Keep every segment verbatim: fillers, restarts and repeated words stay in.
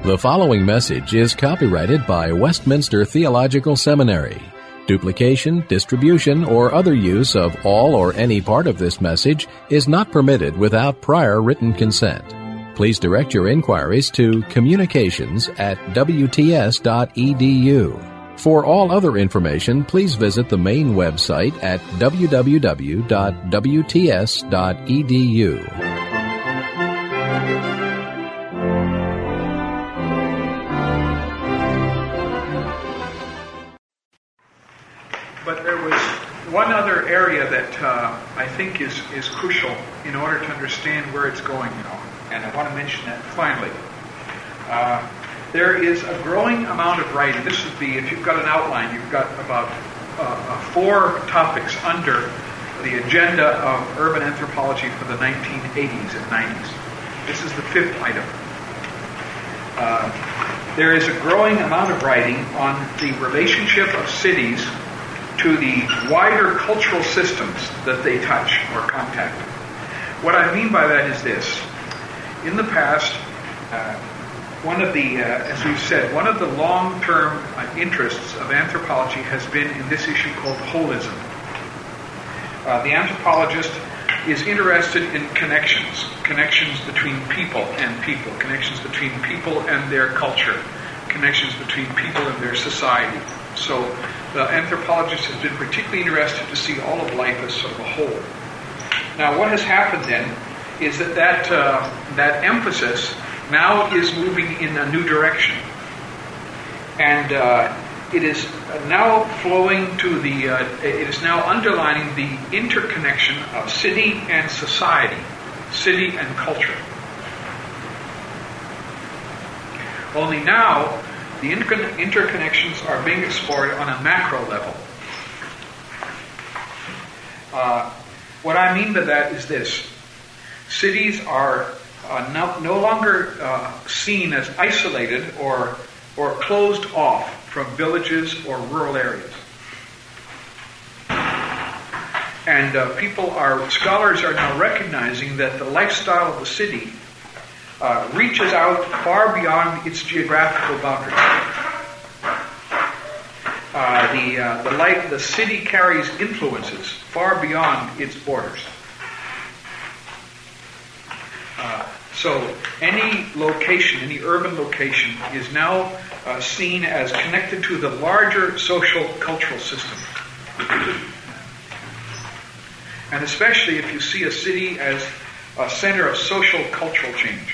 The following message is copyrighted by Westminster Theological Seminary. Duplication, distribution, or other use of all or any part of this message is not permitted without prior written consent. Please direct your inquiries to communications at w t s dot e d u. For all other information, please visit the main website at w w w dot w t s dot e d u. But there was one other area that uh, I think is, is crucial in order to understand where it's going now, and I want to mention that finally. Uh, there is a growing amount of writing. This is the, if you've got an outline, you've got about uh, four topics under the agenda of urban anthropology for the nineteen eighties and nineties. This is the fifth item. Uh, there is a growing amount of writing on the relationship of cities to the wider cultural systems that they touch or contact. What I mean by that is this. In the past, uh, one of the, uh, as we've said, one of the long-term uh, interests of anthropology has been in this issue called holism. Uh, the anthropologist is interested in connections, connections between people and people, connections between people and their culture, connections between people and their society. So the anthropologist has been particularly interested to see all of life as sort of a whole. Now, what has happened then is that that, uh, that emphasis now is moving in a new direction. And uh, it is now flowing to the, uh, it is now underlining the interconnection of city and society, city and culture. Only now, the inter- interconnections are being explored on a macro level. Uh, what I mean by that is this. Cities are uh, no, no longer uh, seen as isolated or, or closed off from villages or rural areas. And uh, people are, scholars are now recognizing that the lifestyle of the city Uh, reaches out far beyond its geographical boundaries. Uh, the uh, the life, the city carries influences far beyond its borders. Uh, so any location, any urban location, is now uh, seen as connected to the larger social cultural system. And especially if you see a city as a center of social cultural change.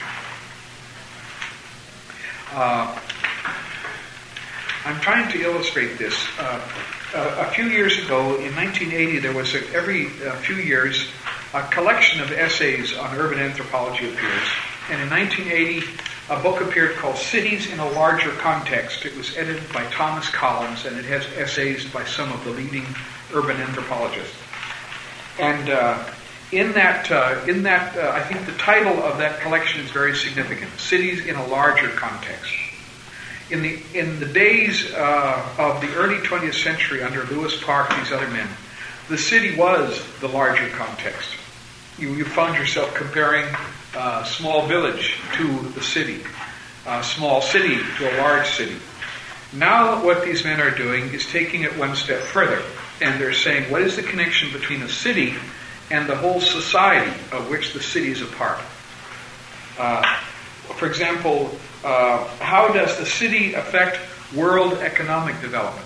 Uh, I'm trying to illustrate this. Uh, a, a few years ago, in nineteen eighty, there was a, every uh, few years a collection of essays on urban anthropology appears. And in nineteen eighty, a book appeared called Cities in a Larger Context. It was edited by Thomas Collins, and it has essays by some of the leading urban anthropologists. And uh, In that, uh, in that, uh, I think the title of that collection is very significant. Cities in a Larger Context. In the in the days uh, of the early twentieth century, under Lewis Park, these other men, the city was the larger context. You, you found yourself comparing a uh, small village to the city, a small city to a large city. Now, what these men are doing is taking it one step further, and they're saying, what is the connection between a city and the whole society of which the city is a part? Uh, for example, uh, how does the city affect world economic development?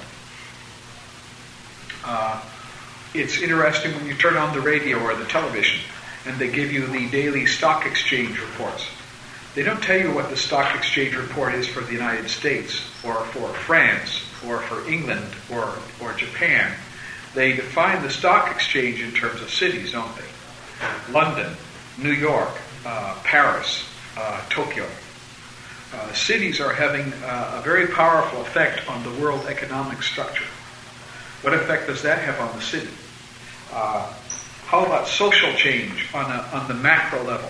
Uh, it's interesting when you turn on the radio or the television and they give you the daily stock exchange reports. They don't tell you what the stock exchange report is for the United States or for France or for England or, or Japan. They define the stock exchange in terms of cities, don't they? London, New York, uh, Paris, uh, Tokyo. Uh, cities are having uh, a very powerful effect on the world economic structure. What effect does that have on the city? Uh, how about social change on, a, on the macro level?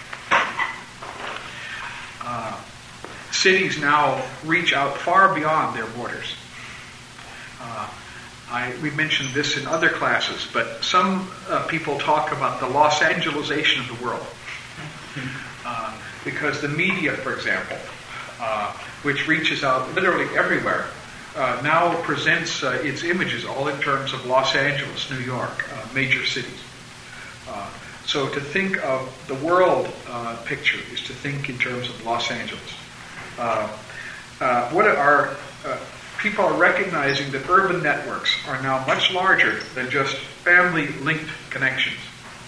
Uh, cities now reach out far beyond their borders. Uh, I, we mentioned this in other classes, but some uh, people talk about the Los Angelesization of the world. Uh, because the media, for example, uh, which reaches out literally everywhere, uh, now presents uh, its images all in terms of Los Angeles, New York, uh, major cities. Uh, so to think of the world uh, picture is to think in terms of Los Angeles. Uh, uh, what are uh, people are recognizing that urban networks are now much larger than just family-linked connections.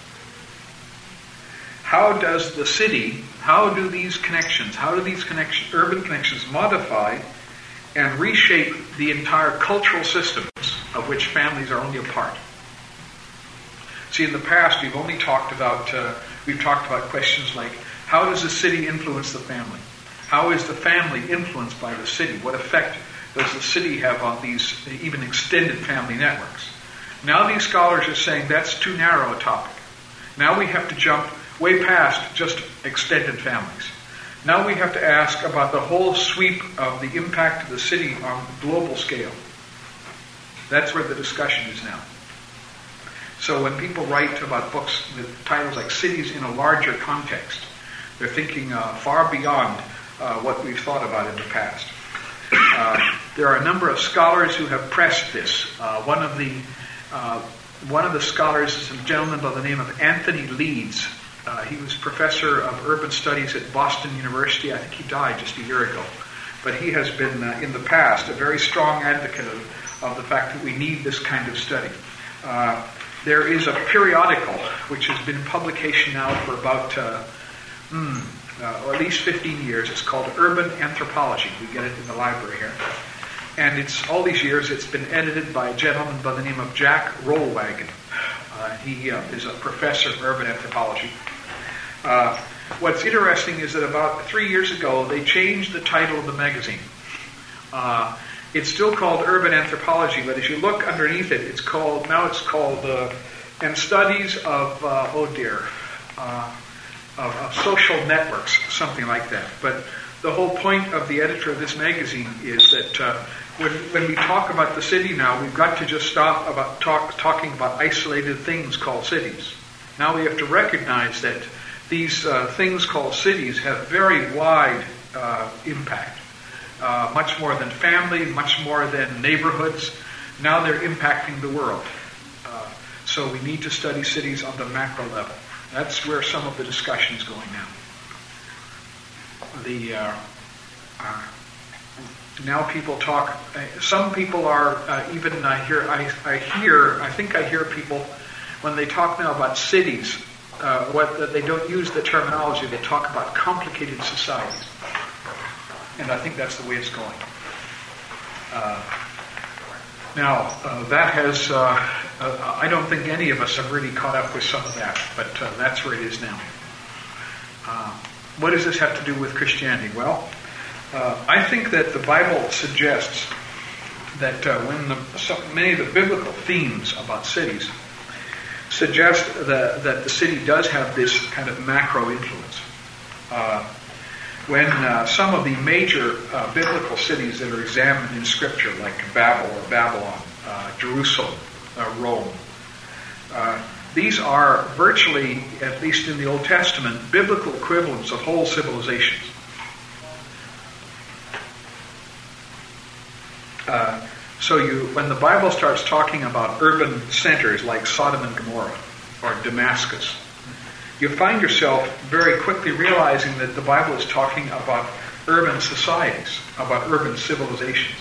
How does the city, how do these connections, how do these connections, urban connections modify and reshape the entire cultural systems of which families are only a part? See, in the past, we've only talked about, uh, we've talked about questions like, how does the city influence the family? How is the family influenced by the city? What effect does the city have on these even extended family networks? Now these scholars are saying that's too narrow a topic. Now we have to jump way past just extended families. Now we have to ask about the whole sweep of the impact of the city on a global scale. That's where the discussion is now. So when people write about books with titles like Cities in a Larger Context, they're thinking uh, far beyond uh, what we've thought about in the past. Uh, there are a number of scholars who have pressed this. Uh, one of the uh, one of the scholars is a gentleman by the name of Anthony Leeds. Uh, he was professor of urban studies at Boston University. I think he died just a year ago. But he has been, uh, in the past, a very strong advocate of, of the fact that we need this kind of study. Uh, there is a periodical which has been in publication now for about, uh, hmm, uh, or at least fifteen years. It's called Urban Anthropology. We get it in the library here. And it's all these years it's been edited by a gentleman by the name of Jack Rollwagon. Uh, he uh, is a professor of urban anthropology. Uh, what's interesting is that about three years ago they changed the title of the magazine. Uh, it's still called Urban Anthropology, but as you look underneath it, it's called now it's called uh, and Studies of uh, oh dear uh, of, of Social Networks, something like that. But the whole point of the editor of this magazine is that uh, when, when we talk about the city now, we've got to just stop about talk, talking about isolated things called cities. Now we have to recognize that these uh, things called cities have very wide uh, impact, uh, much more than family, much more than neighborhoods. Now they're impacting the world. Uh, so we need to study cities on the macro level. That's where some of the discussion is going now. The uh, uh, now people talk. Uh, some people are uh, even. I hear. I, I hear. I think I hear people when they talk now about cities. Uh, what they don't use the terminology. They talk about complicated societies, and I think that's the way it's going. Uh, now uh, that has. Uh, uh, I don't think any of us have really caught up with some of that, but uh, that's where it is now. Uh, What does this have to do with Christianity? Well, uh, I think that the Bible suggests that uh, when the, so many of the biblical themes about cities suggest that, that the city does have this kind of macro influence. Uh, when uh, some of the major uh, biblical cities that are examined in Scripture, like Babel or Babylon, uh, Jerusalem, uh, Rome, uh, these are virtually, at least in the Old Testament, biblical equivalents of whole civilizations. Uh, so you, when the Bible starts talking about urban centers like Sodom and Gomorrah or Damascus, you find yourself very quickly realizing that the Bible is talking about urban societies, about urban civilizations.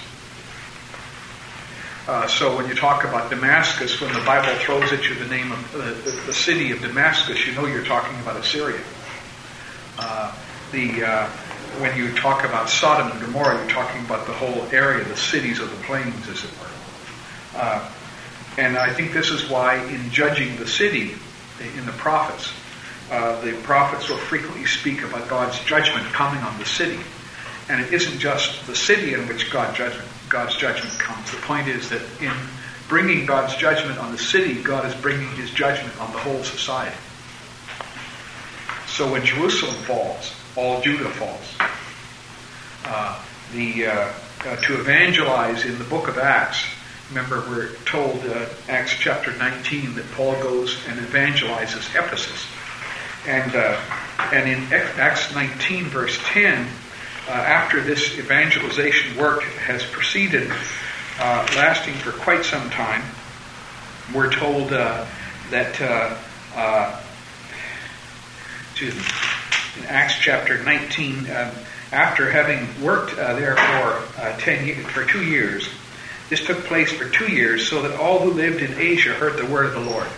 Uh, so when you talk about Damascus, when the Bible throws at you the name of uh, the, the city of Damascus, you know you're talking about Assyria. Uh, the uh, when you talk about Sodom and Gomorrah, you're talking about the whole area, the cities of the plains, as it were. Uh, and I think this is why in judging the city in the prophets, uh, the prophets will frequently speak about God's judgment coming on the city. And it isn't just the city in which God judgment, God's judgment comes. The point is that in bringing God's judgment on the city, God is bringing His judgment on the whole society. So when Jerusalem falls, all Judah falls. Uh, the uh, uh, to evangelize in the book of Acts, remember we're told uh, Acts chapter nineteen that Paul goes and evangelizes Ephesus. And, uh, and in Acts nineteen verse ten, uh, after this evangelization work has proceeded, uh, lasting for quite some time, we're told uh, that uh, uh, excuse me, in Acts chapter nineteen, uh, after having worked uh, there for uh, ten years, for two years, this took place for two years, so that all who lived in Asia heard the word of the Lord.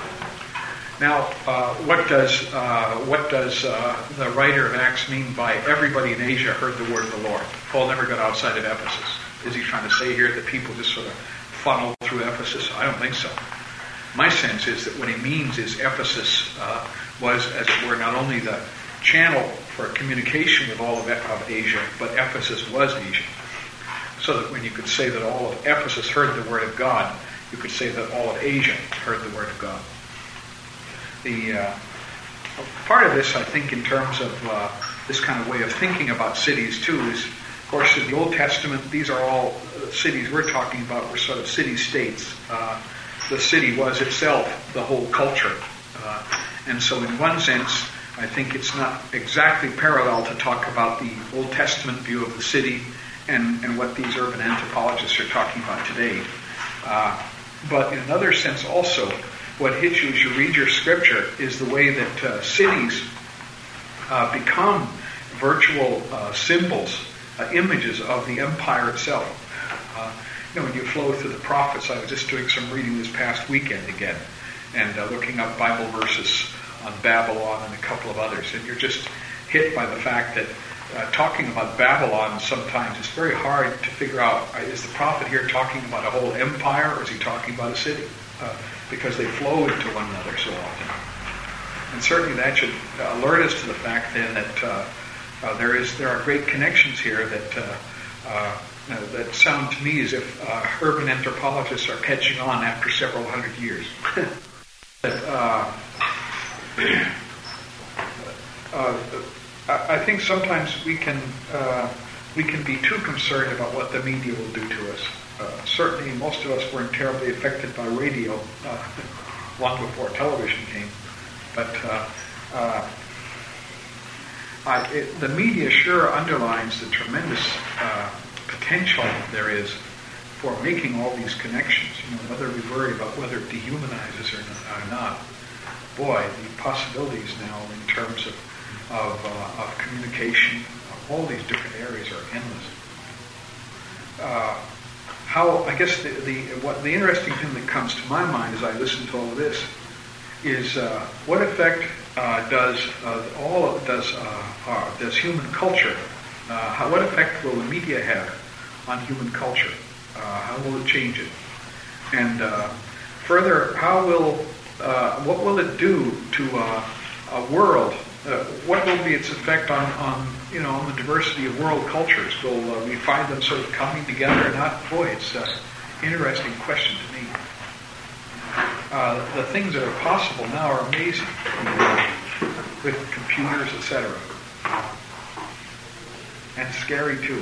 Now, uh, what does uh, what does uh, the writer of Acts mean by everybody in Asia heard the word of the Lord? Paul never got outside of Ephesus. Is he trying to say here that people just sort of funneled through Ephesus? I don't think so. My sense is that what he means is Ephesus uh, was, as it were, not only the channel for communication with all of, of Asia, but Ephesus was Asia. So that when you could say that all of Ephesus heard the word of God, you could say that all of Asia heard the word of God. The uh, part of this, I think, in terms of uh, this kind of way of thinking about cities too, is, of course, in the Old Testament, these are all uh, cities we're talking about were sort of city-states. Uh, the city was itself the whole culture. Uh, and so in one sense, I think it's not exactly parallel to talk about the Old Testament view of the city and, and what these urban anthropologists are talking about today. Uh, but in another sense also, what hits you as you read your scripture is the way that uh, cities uh, become virtual uh, symbols, uh, images of the empire itself. Uh, you know, when you flow through the prophets, I was just doing some reading this past weekend again, and uh, looking up Bible verses on Babylon and a couple of others, and you're just hit by the fact that uh, talking about Babylon sometimes it's very hard to figure out, uh, is the prophet here talking about a whole empire, or is he talking about a city? Uh, because they flow into one another so often. And certainly that should uh, alert us to the fact then that uh, uh, there is there are great connections here that uh, uh, that sound to me as if uh, urban anthropologists are catching on after several hundred years. that, uh, uh, I think sometimes we can uh, we can be too concerned about what the media will do to us. Uh, certainly, most of us weren't terribly affected by radio uh, long before television came. But uh, uh, I, it, the media sure underlines the tremendous uh, potential there is for making all these connections. You know, whether we worry about whether it dehumanizes or not, or not. Boy, the possibilities now in terms of of, uh, of communication, of all these different areas are endless. Uh, How I guess the, the what the interesting thing that comes to my mind as I listen to all of this is uh, what effect uh, does uh, all does uh, uh, does human culture? Uh, how, what effect will the media have on human culture? Uh, how will it change it? And uh, further, how will uh, what will it do to uh, a world? Uh, what will be its effect on, on you know on the diversity of world cultures? Will uh, we find them sort of coming together or not? Boy, it's an interesting question to me. Uh, the things that are possible now are amazing with computers, et cetera, and scary too.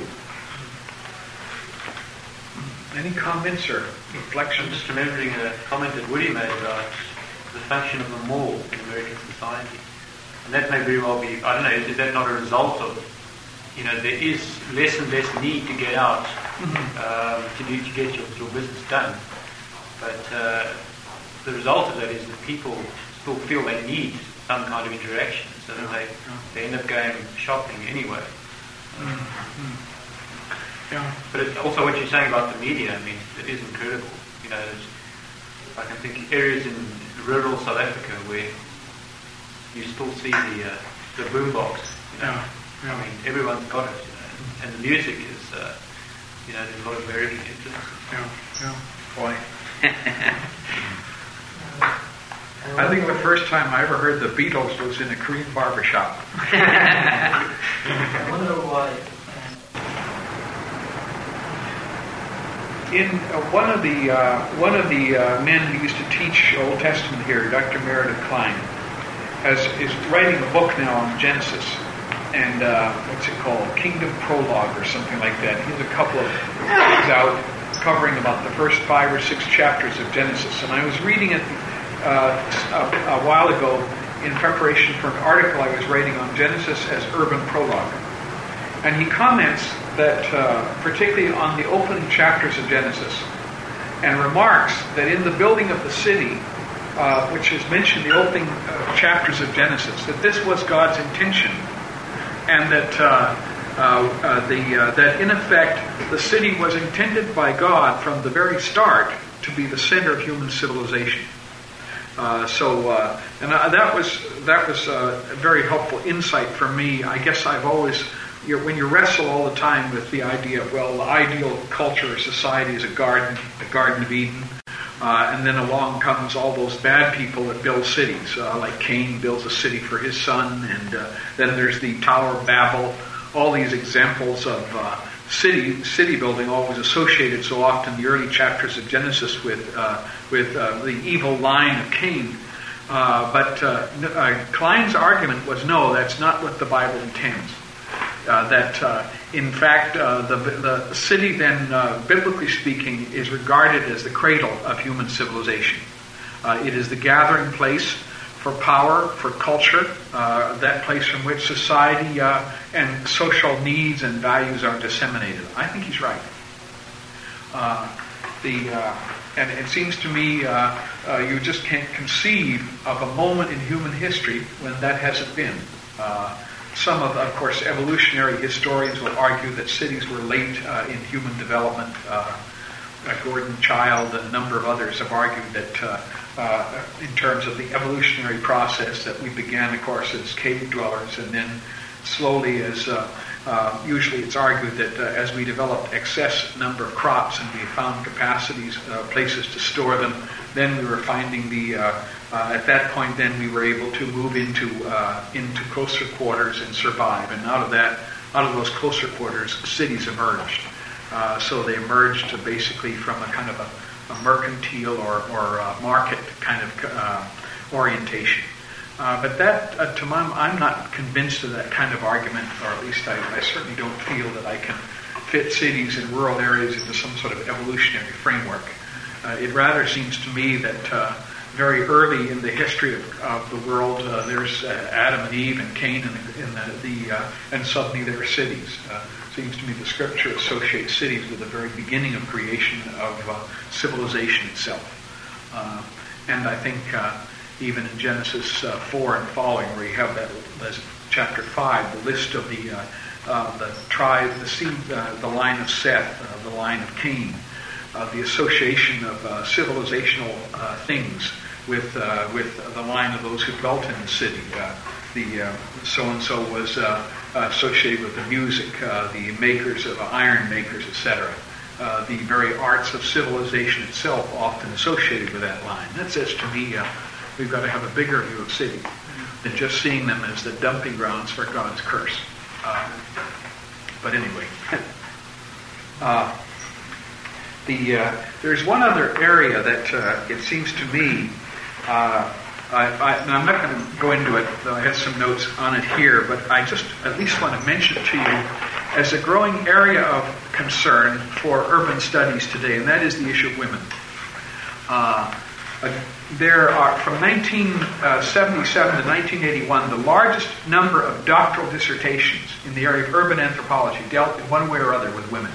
Any comments or reflections? I'm just remembering a comment that Woody made about the function of the mall in American society. And that may very well be, I don't know, is that not a result of, you know, there is less and less need to get out mm-hmm. um, to, do, to get your, your business done. But uh, the result of that is that people still feel they need some kind of interaction, so that they, they end up going shopping anyway. Mm-hmm. Yeah. But it's also what you're saying about the media, I mean, it is incredible. You know, I can think areas in rural South Africa where you still see the uh, the boombox. You know? Yeah, yeah. I mean, everyone's got it, you know? And the music is, uh, you know, there's a lot of American influence. Yeah, yeah. Boy. I think the first time I ever heard the Beatles was in a Korean barber shop. I wonder why. In uh, one of the uh, one of the uh, men who used to teach Old Testament here, Doctor Meredith Klein, has is writing a book now on Genesis, and uh, what's it called? Kingdom Prologue or something like that. He has a couple of things out covering about the first five or six chapters of Genesis, and I was reading it uh, a, a while ago in preparation for an article I was writing on Genesis as urban prologue. And he comments that, uh, particularly on the opening chapters of Genesis, and remarks that in the building of the city, uh, which is mentioned in the opening uh, chapters of Genesis, that this was God's intention, and that uh, uh, uh, the uh, that in effect the city was intended by God from the very start to be the center of human civilization. Uh, so, uh, and uh, that was that was uh, a very helpful insight for me. I guess I've always, you're, when you wrestle all the time with the idea of, well, the ideal culture or society is a garden, a Garden of Eden, uh, and then along comes all those bad people that build cities, uh, like Cain builds a city for his son, and uh, then there's the Tower of Babel. All these examples of uh, city city building always associated so often in the early chapters of Genesis with uh, with uh, the evil line of Cain. Uh, but uh, uh, Klein's argument was, no, that's not what the Bible intends. Uh, that uh, in fact uh, the the city then, uh, biblically speaking, is regarded as the cradle of human civilization. Uh, it is the gathering place for power, for culture, uh, that place from which society uh, and social needs and values are disseminated. I think he's right. Uh, the uh, and it seems to me uh, uh, you just can't conceive of a moment in human history when that hasn't been. Uh, some of, of course, evolutionary historians will argue that cities were late uh, in human development. Uh, uh, Gordon Childe and a number of others have argued that uh, Uh, in terms of the evolutionary process, that we began, of course, as cave dwellers, and then slowly, as uh, uh, usually it's argued that uh, as we developed excess number of crops and we found capacities, uh, places to store them, then we were finding the, uh, uh, at that point then we were able to move into uh, into closer quarters and survive. And out of that, out of those closer quarters, cities emerged. Uh, so they emerged to basically from a kind of a a mercantile or, or uh, market kind of uh, orientation. Uh, but that, uh, to my, I'm not convinced of that kind of argument, or at least I, I certainly don't feel that I can fit cities in rural areas into some sort of evolutionary framework. Uh, it rather seems to me that uh, very early in the history of, of the world, uh, there's uh, Adam and Eve and Cain and the, and, the, the, uh, and suddenly there are cities. Uh, Seems to me the scripture associates cities with the very beginning of creation of uh, civilization itself. Uh, and I think uh, even in Genesis uh, four and following, where you have that, that's chapter five, the list of the uh, uh, the tribe, the seed, uh, the line of Seth, uh, the line of Cain, uh, the association of uh, civilizational uh, things with uh, with the line of those who dwelt in the city. Uh, the uh, so and so was. Uh, Uh, associated with the music, uh, the makers of uh, iron makers, et cetera. Uh, the very arts of civilization itself often associated with that line. That says to me, uh, we've got to have a bigger view of cities than just seeing them as the dumping grounds for God's curse. Uh, but anyway, uh, the uh, there's one other area that uh, it seems to me. Uh, I, I, and I'm not going to go into it, though I have some notes on it here, but I just at least want to mention to you as a growing area of concern for urban studies today, and that is the issue of women. Uh, uh, there are, from nineteen seventy-seven to nineteen eighty-one, the largest number of doctoral dissertations in the area of urban anthropology dealt in one way or other with women.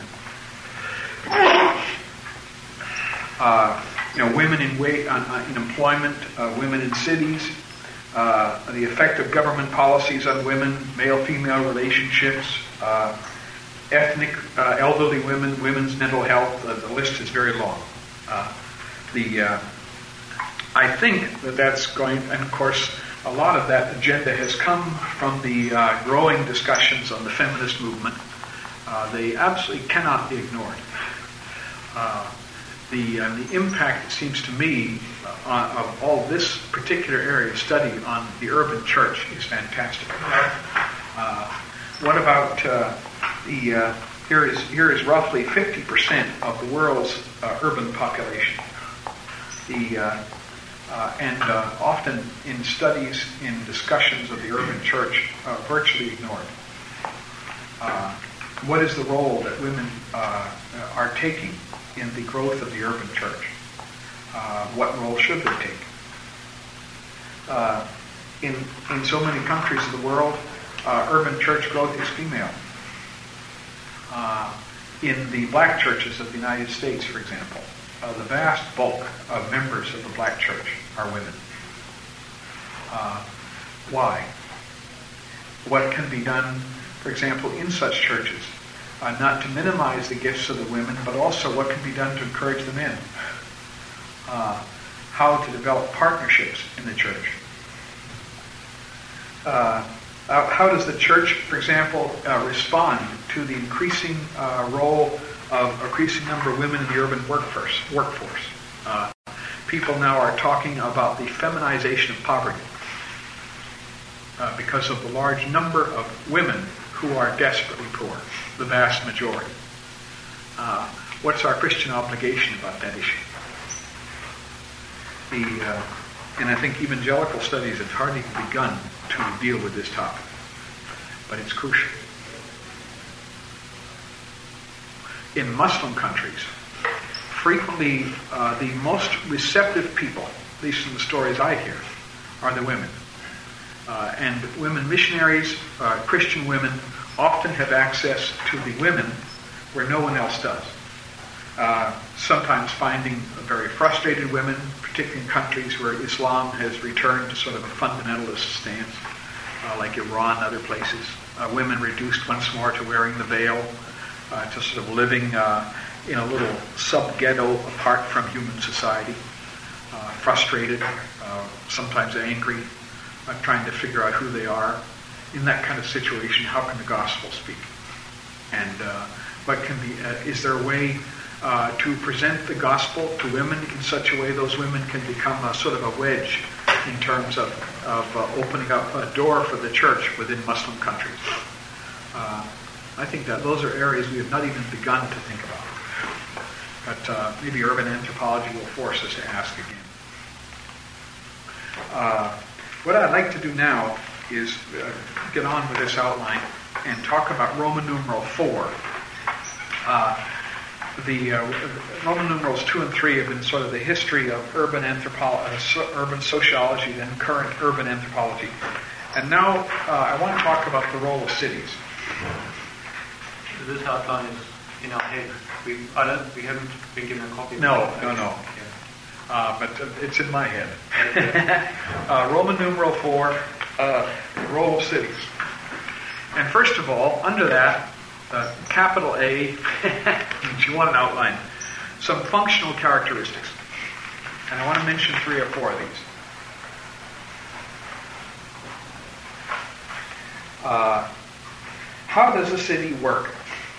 Uh, You know, women in, way, uh, in employment, uh, women in cities, uh, the effect of government policies on women, male-female relationships, uh, ethnic, uh, elderly women, women's mental health. Uh, the list is very long. Uh, the uh, I think that that's going, and of course, a lot of that agenda has come from the uh, growing discussions on the feminist movement. Uh, they absolutely cannot be ignored. Uh, The, uh, the impact, it seems to me, uh, on, of all this particular area of study on the urban church is fantastic. Uh, what about uh, the? Uh, here is here is roughly fifty percent of the world's uh, urban population. The uh, uh, and uh, often in studies, in discussions of the urban church, uh, virtually ignored. Uh, what is the role that women uh, are taking in the growth of the urban church? Uh, what role should they take? Uh, in in so many countries of the world, uh, urban church growth is female. Uh, in the black churches of the United States, for example, uh, the vast bulk of members of the black church are women. Uh, why? What can be done, for example, in such churches? Uh, not to minimize the gifts of the women, but also what can be done to encourage the men. Uh, how to develop partnerships in the church. Uh, uh, how does the church, for example, uh, respond to the increasing uh, role of increasing number of women in the urban workforce? workforce? Uh, people now are talking about the feminization of poverty uh, because of the large number of women who are desperately poor, the vast majority. Uh, what's our Christian obligation about that issue? The, uh, and I think evangelical studies have hardly even begun to deal with this topic, but it's crucial. In Muslim countries, frequently uh, the most receptive people, at least in the stories I hear, are the women. Uh, and women missionaries, uh, Christian women, often have access to the women where no one else does. Uh, sometimes finding very frustrated women, particularly in countries where Islam has returned to sort of a fundamentalist stance, uh, like Iran and other places. Uh, women reduced once more to wearing the veil, uh, to sort of living uh, in a little sub-ghetto apart from human society, uh, frustrated, uh, sometimes angry, uh, trying to figure out who they are. In that kind of situation, how can the gospel speak? And uh, what can be, uh, is there a way uh, to present the gospel to women in such a way those women can become a sort of a wedge in terms of, of uh, opening up a door for the church within Muslim countries? Uh, I think that those are areas we have not even begun to think about. But uh, maybe urban anthropology will force us to ask again. Uh, what I'd like to do now is uh, get on with this outline and talk about Roman numeral four. Uh, the uh, Roman numerals two and three have been sort of the history of urban anthropology, uh, so, urban sociology, and current urban anthropology. And now uh, I want to talk about the role of cities. This outline is in our head. We, I don't, we haven't been given a copy of No, it. no, no. Uh, but uh, it's in my head. uh, Roman numeral four, uh, role of cities. And first of all, under that, uh, capital A, means you want an outline, some functional characteristics. And I want to mention three or four of these. Uh, how does a city work?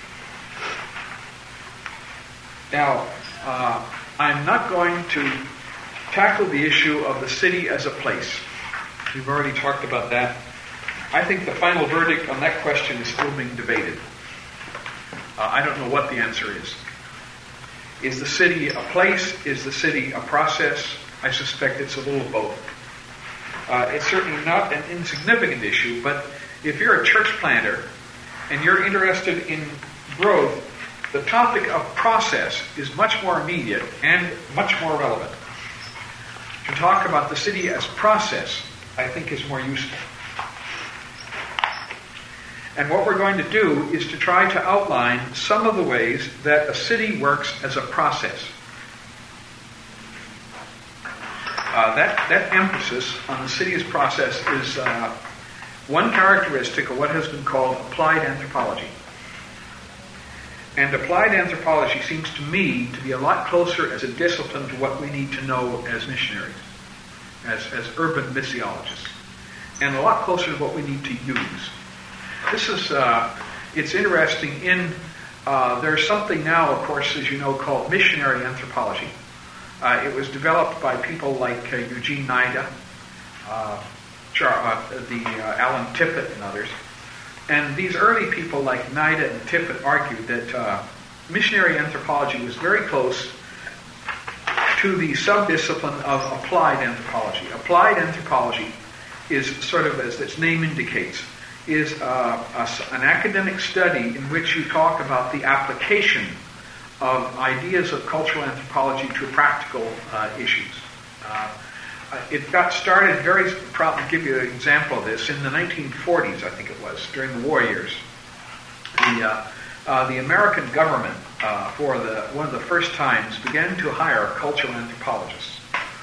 Now, uh, I'm not going to tackle the issue of the city as a place. We've already talked about that. I think the final verdict on that question is still being debated. Uh, I don't know what the answer is. Is the city a place? Is the city a process? I suspect it's a little of both. Uh, it's certainly not an insignificant issue, but if you're a church planter and you're interested in growth, the topic of process is much more immediate and much more relevant. To talk about the city as process, I think, is more useful. And what we're going to do is to try to outline some of the ways that a city works as a process. Uh, that, that emphasis on the city as process is uh, one characteristic of what has been called applied anthropology. And applied anthropology seems to me to be a lot closer as a discipline to what we need to know as missionaries, as, as urban missiologists, and a lot closer to what we need to use. This is, uh, it's interesting in, uh, there's something now, of course, as you know, called missionary anthropology. Uh, it was developed by people like uh, Eugene Nida, uh, Char- uh, the uh, Alan Tippett and others. And these early people like Nida and Tippett argued that uh, missionary anthropology was very close to the subdiscipline of applied anthropology. Applied anthropology is sort of, as its name indicates, is uh, a, an academic study in which you talk about the application of ideas of cultural anthropology to practical uh, issues. Uh, It got started very, probably give you an example of this, in the nineteen forties, I think it was, during the war years. The, uh, uh, the American government, uh, for the one of the first times, began to hire cultural anthropologists.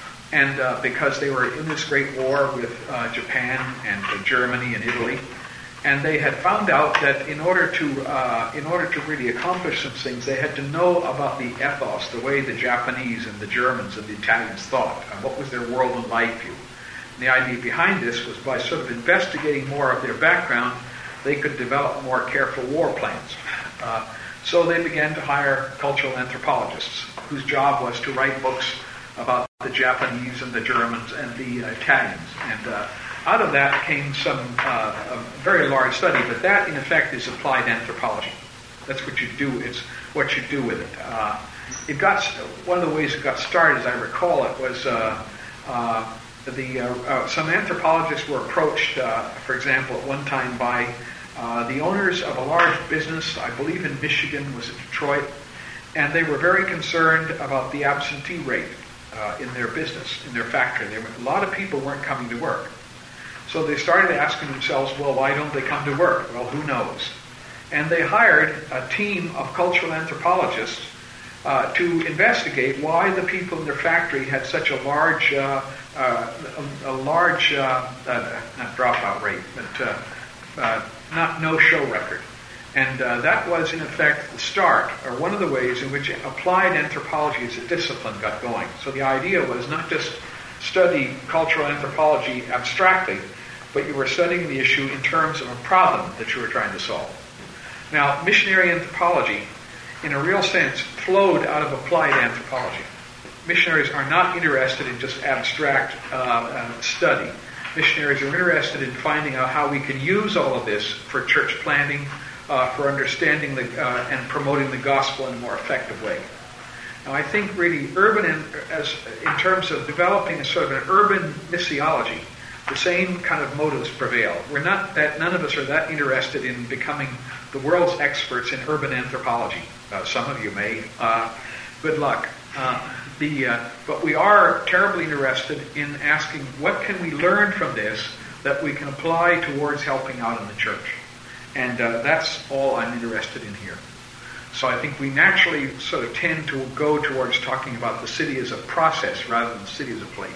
And uh, because they were in this great war with uh, Japan and uh, Germany and Italy, and they had found out that in order to uh, in order to really accomplish some things, they had to know about the ethos, the way the Japanese and the Germans and the Italians thought, uh, what was their world and life view. And the idea behind this was by sort of investigating more of their background, they could develop more careful war plans. Uh, so they began to hire cultural anthropologists whose job was to write books about the Japanese and the Germans and the uh, Italians. And uh, out of that came some uh, a very large study, but that in effect is applied anthropology. That's what you do. It's what you do with it. Uh, it got one of the ways it got started, as I recall it, was uh, uh, the uh, uh, some anthropologists were approached, uh, for example, at one time by uh, the owners of a large business, I believe in Michigan, was it Detroit, and they were very concerned about the absentee rate uh, in their business, in their factory. There were, a lot of people weren't coming to work. So they started asking themselves, well, why don't they come to work? Well, who knows? And they hired a team of cultural anthropologists uh, to investigate why the people in their factory had such a large, uh, uh, a, a large, uh, uh, not dropout rate, but uh, uh, not no-show record. And uh, that was, in effect, the start, or one of the ways in which applied anthropology as a discipline got going. So the idea was not just study cultural anthropology abstractly, but you were studying the issue in terms of a problem that you were trying to solve. Now, missionary anthropology, in a real sense, flowed out of applied anthropology. Missionaries are not interested in just abstract uh, uh, study. Missionaries are interested in finding out how we can use all of this for church planting, uh, for understanding the, uh, and promoting the gospel in a more effective way. Now, I think really urban, in, as in terms of developing a sort of an urban missiology, the same kind of motives prevail. We're not that, none of us are that interested in becoming the world's experts in urban anthropology. Uh, some of you may. Uh, good luck. Uh, the, uh, but we are terribly interested in asking, what can we learn from this that we can apply towards helping out in the church? And uh, that's all I'm interested in here. So I think we naturally sort of tend to go towards talking about the city as a process rather than the city as a place.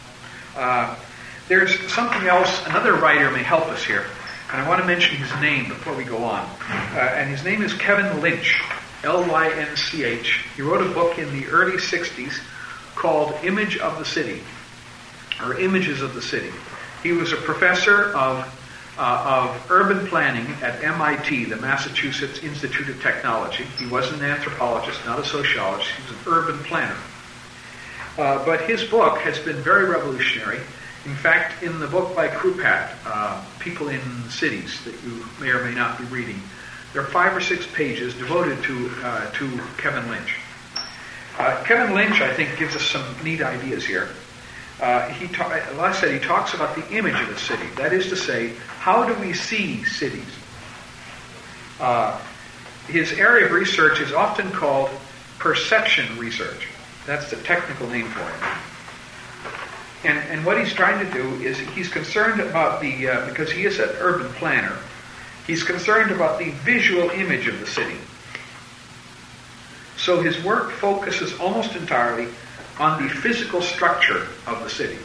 Uh, there's something else, another writer may help us here, and I want to mention his name before we go on. Uh, and his name is Kevin Lynch, L Y N C H. He wrote a book in the early sixties called Image of the City, or Images of the City. He was a professor of Uh, of urban planning at M I T, the Massachusetts Institute of Technology. He wasn't an anthropologist, not a sociologist. He was an urban planner. Uh, but his book has been very revolutionary. In fact, in the book by Krupat, uh, People in Cities, that you may or may not be reading, there are five or six pages devoted to uh, to Kevin Lynch. Uh, Kevin Lynch, I think, gives us some neat ideas here. Uh, he ta- like I said, he talks about the image of the city. That is to say, how do we see cities? Uh, his area of research is often called perception research. That's the technical name for it. And, and what he's trying to do is he's concerned about the, uh, because he is an urban planner, he's concerned about the visual image of the city. So his work focuses almost entirely on the physical structure of the city.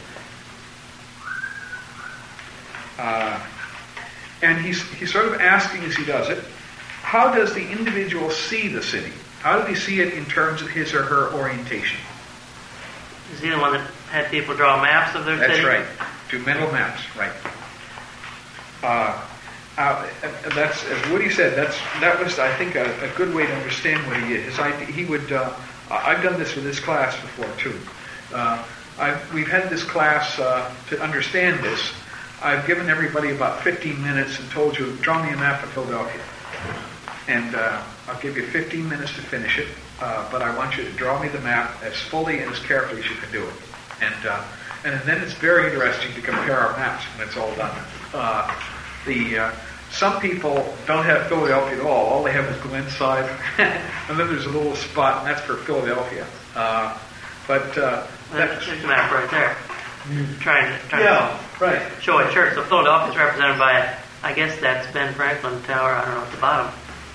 Uh, and he's, he's sort of asking as he does it, how does the individual see the city? How does he see it in terms of his or her orientation? Is he the one that had people draw maps of their That's city? That's right. Do mental maps, right. Uh, uh, that's, as Woody said, that's, that was, I think, a, a good way to understand what he is. I, he would... Uh, I've done this with this class before, too. Uh, I've, we've had this class uh, to understand this. I've given everybody about fifteen minutes and told you, draw me a map of Philadelphia. And uh, I'll give you fifteen minutes to finish it, uh, but I want you to draw me the map as fully and as carefully as you can do it. And uh, and then it's very interesting to compare our maps when it's all done. Uh, the... Uh, Some people don't have Philadelphia at all. All they have is Glenside. And then there's a little spot, and that's for Philadelphia. Uh, but uh, There's a map right there. Mm. Trying to, trying yeah, to right. show a church. So Philadelphia is represented by, I guess that's Ben Franklin Tower, I don't know, at the bottom.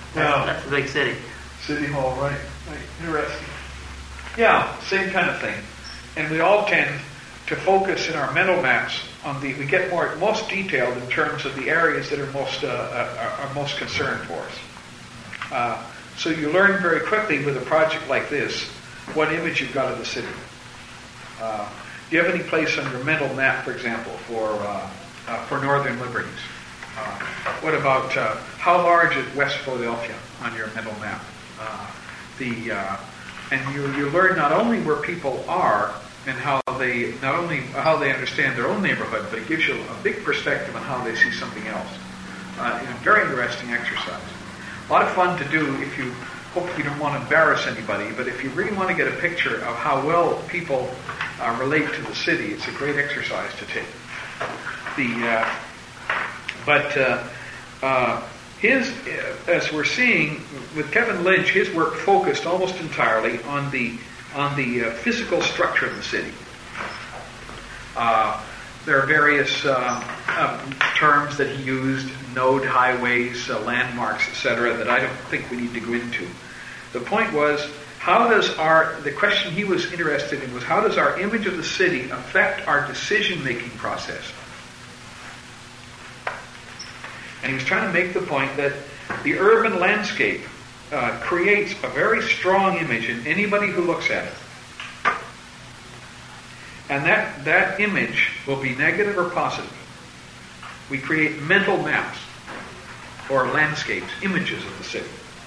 Yeah. That's a big city. City Hall, right. Right. Interesting. Yeah, same kind of thing. And we all tend to focus in our mental maps on the, we get more, most detailed in terms of the areas that are most, uh, are, are most concerned for us. Uh, so you learn very quickly with a project like this what image you've got of the city. Uh, do you have any place on your mental map, for example, for uh, uh, for Northern Liberties? Uh, what about uh, how large is West Philadelphia on your mental map? Uh, the uh, and you you learn not only where people are and how they not only how they understand their own neighborhood, but it gives you a big perspective on how they see something else. Uh, a very interesting exercise. A lot of fun to do if you hope you don't want to embarrass anybody, but if you really want to get a picture of how well people uh, relate to the city, it's a great exercise to take. The uh, but uh, uh, his, uh, as we're seeing with Kevin Lynch, his work focused almost entirely on the on the uh, physical structure of the city. Uh, there are various uh, um, terms that he used, node highways, uh, landmarks, et cetera, that I don't think we need to go into. The point was, how does our, the question he was interested in was, how does our image of the city affect our decision-making process? And he was trying to make the point that the urban landscape uh, creates a very strong image in anybody who looks at it. And that, that image will be negative or positive. We create mental maps or landscapes, images of the city.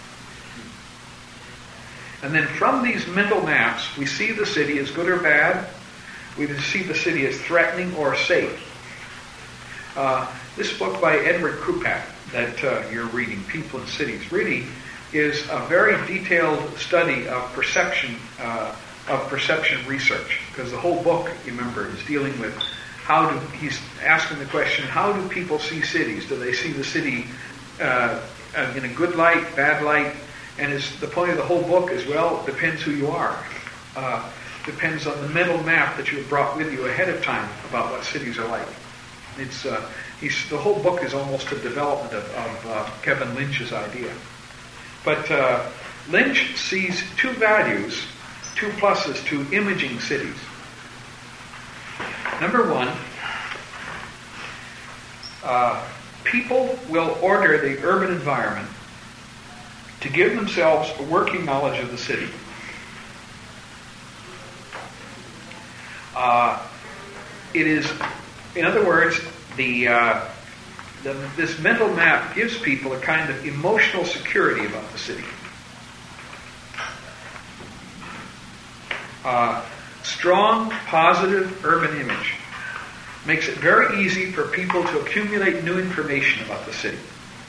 And then from these mental maps, we see the city as good or bad. We see the city as threatening or safe. Uh, this book by Edward Krupak that uh, you're reading, People in Cities, really is a very detailed study of perception uh, of perception research, because the whole book, you remember, is dealing with how do, he's asking the question, how do people see cities? Do they see the city uh, in a good light, bad light? And is the point of the whole book is, well, it depends who you are. Uh, depends on the mental map that you have brought with you ahead of time about what cities are like. It's uh, he's, the whole book is almost a development of, of uh, Kevin Lynch's idea. But uh, Lynch sees two values, two pluses to imaging cities. Number one, uh, people will order the urban environment to give themselves a working knowledge of the city. Uh, it is, in other words, the, uh, the this mental map gives people a kind of emotional security about the city. Uh, strong, positive urban image makes it very easy for people to accumulate new information about the city.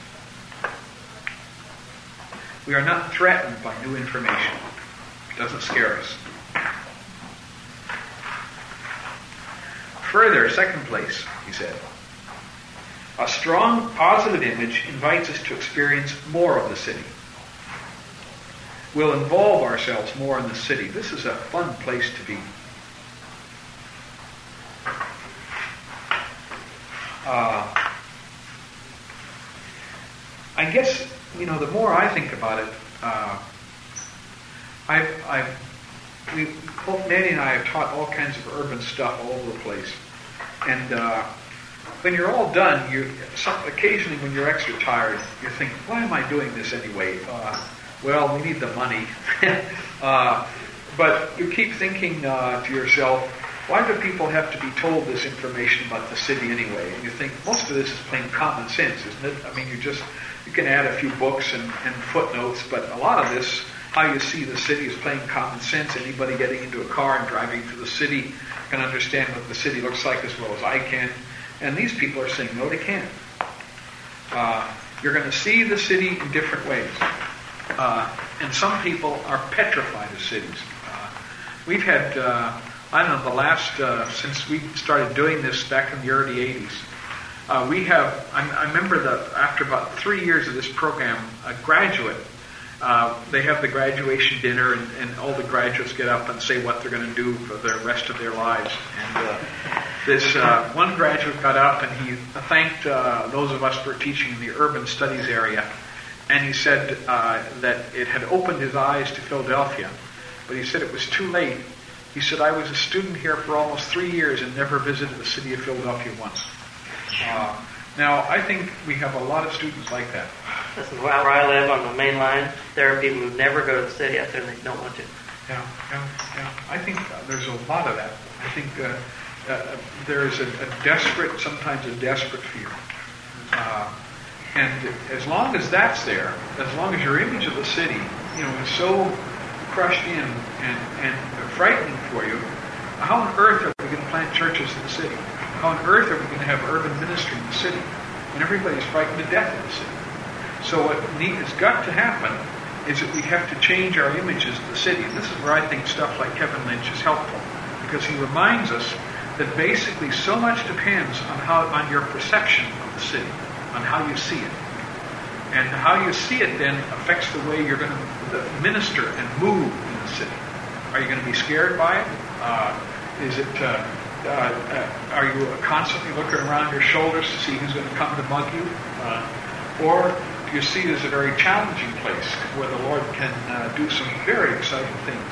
We are not threatened by new information. It doesn't scare us. Further, second place, he said, a strong, positive image invites us to experience more of the city. We'll involve ourselves more in the city. This is a fun place to be. Uh, I guess, you know, the more I think about it, uh, I've, I've, we, both Nanny and I have taught all kinds of urban stuff all over the place. And uh, when you're all done, you some, occasionally when you're extra tired, you think, why am I doing this anyway? Uh, well, we need the money. uh, but you keep thinking uh, to yourself, why do people have to be told this information about the city anyway? And you think, most of this is plain common sense, isn't it? I mean, you just, you can add a few books and, and footnotes, but a lot of this, how you see the city, is plain common sense. Anybody getting into a car and driving through the city can understand what the city looks like as well as I can. And these people are saying, no, they can't. Uh, you're going to see the city in different ways. Uh, and some people are petrified of cities. Uh, we've had, uh, I don't know, the last, uh, since we started doing this back in the early eighties, uh, we have, I, I remember that after about three years of this program, a graduate, uh, they have the graduation dinner, and, and all the graduates get up and say what they're going to do for the rest of their lives. And uh, this uh, one graduate got up and he thanked uh, those of us who were teaching in the urban studies area. And he said uh, that it had opened his eyes to Philadelphia, but he said it was too late. He said, I was a student here for almost three years and never visited the city of Philadelphia once. Uh, now, I think we have a lot of students like that. Listen, where I live on the main line, there are people who never go to the city out there and they don't want to. Yeah, yeah, yeah. I think uh, there's a lot of that. I think uh, uh, there is a, a desperate, sometimes a desperate fear. Uh, and as long as that's there, as long as your image of the city, you know, is so crushed in and, and frightening for you, how on earth are we going to plant churches in the city? How on earth are we going to have urban ministry in the city when everybody's frightened to death in the city? So what need, has got to happen is that we have to change our images of the city. And this is where I think stuff like Kevin Lynch is helpful, because he reminds us that basically so much depends on how on your perception of the city, on how you see it. And how you see it then affects the way you're going to minister and move in the city. Are you going to be scared by it? Uh, is it? Uh, uh, uh, are you constantly looking around your shoulders to see who's going to come to mug you? Uh, or do you see it as a very challenging place where the Lord can uh, do some very exciting things?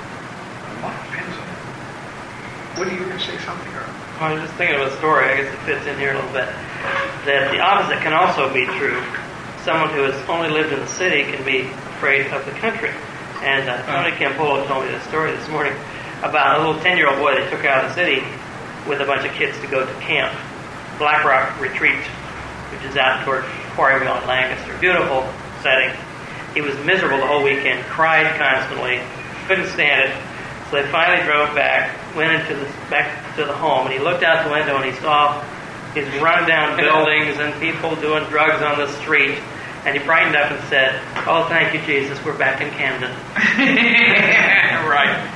A lot depends on it. What are you going to say something, or? I was just thinking of a story, I guess it fits in here a little bit, that the opposite can also be true. Someone who has only lived in the city can be afraid of the country. And uh, Tony Campolo told me this story this morning about a little ten-year-old boy they took out of the city with a bunch of kids to go to camp, Black Rock Retreat, which is out toward Quarryville and Lancaster. Beautiful setting. He was miserable the whole weekend, cried constantly, couldn't stand it. So they finally drove back, went into the back to the home, and he looked out the window and he saw his run-down buildings and people doing drugs on the street. And he brightened up and said, oh, thank you, Jesus, we're back in Camden. Right.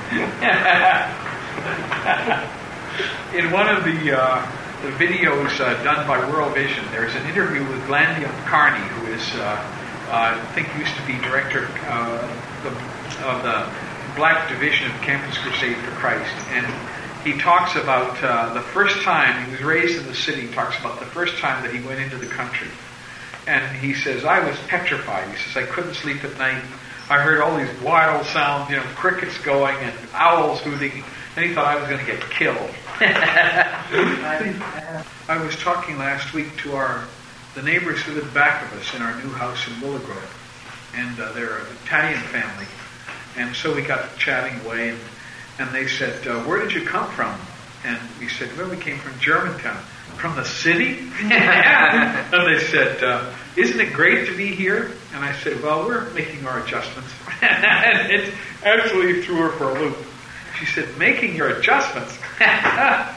In one of the, uh, the videos uh, done by World Vision, there's an interview with Glandion Carney, who is, uh, uh, I think, used to be director uh, the, of the Black Division of Campus Crusade for Christ. And he talks about uh, the first time, he was raised in the city, he talks about the first time that he went into the country. And he says, I was petrified. He says, I couldn't sleep at night. I heard all these wild sounds, you know, crickets going and owls hooting, and he thought I was going to get killed. I was talking last week to our the neighbors who live back of us in our new house in Willow Grove, and uh, they're an Italian family. And so we got chatting away, and, and they said, uh, where did you come from? And we said, well, we came from Germantown. From the city? And they said, uh, isn't it great to be here? And I said, well, we're making our adjustments. And it absolutely threw her for a loop. She said, making your adjustments? uh,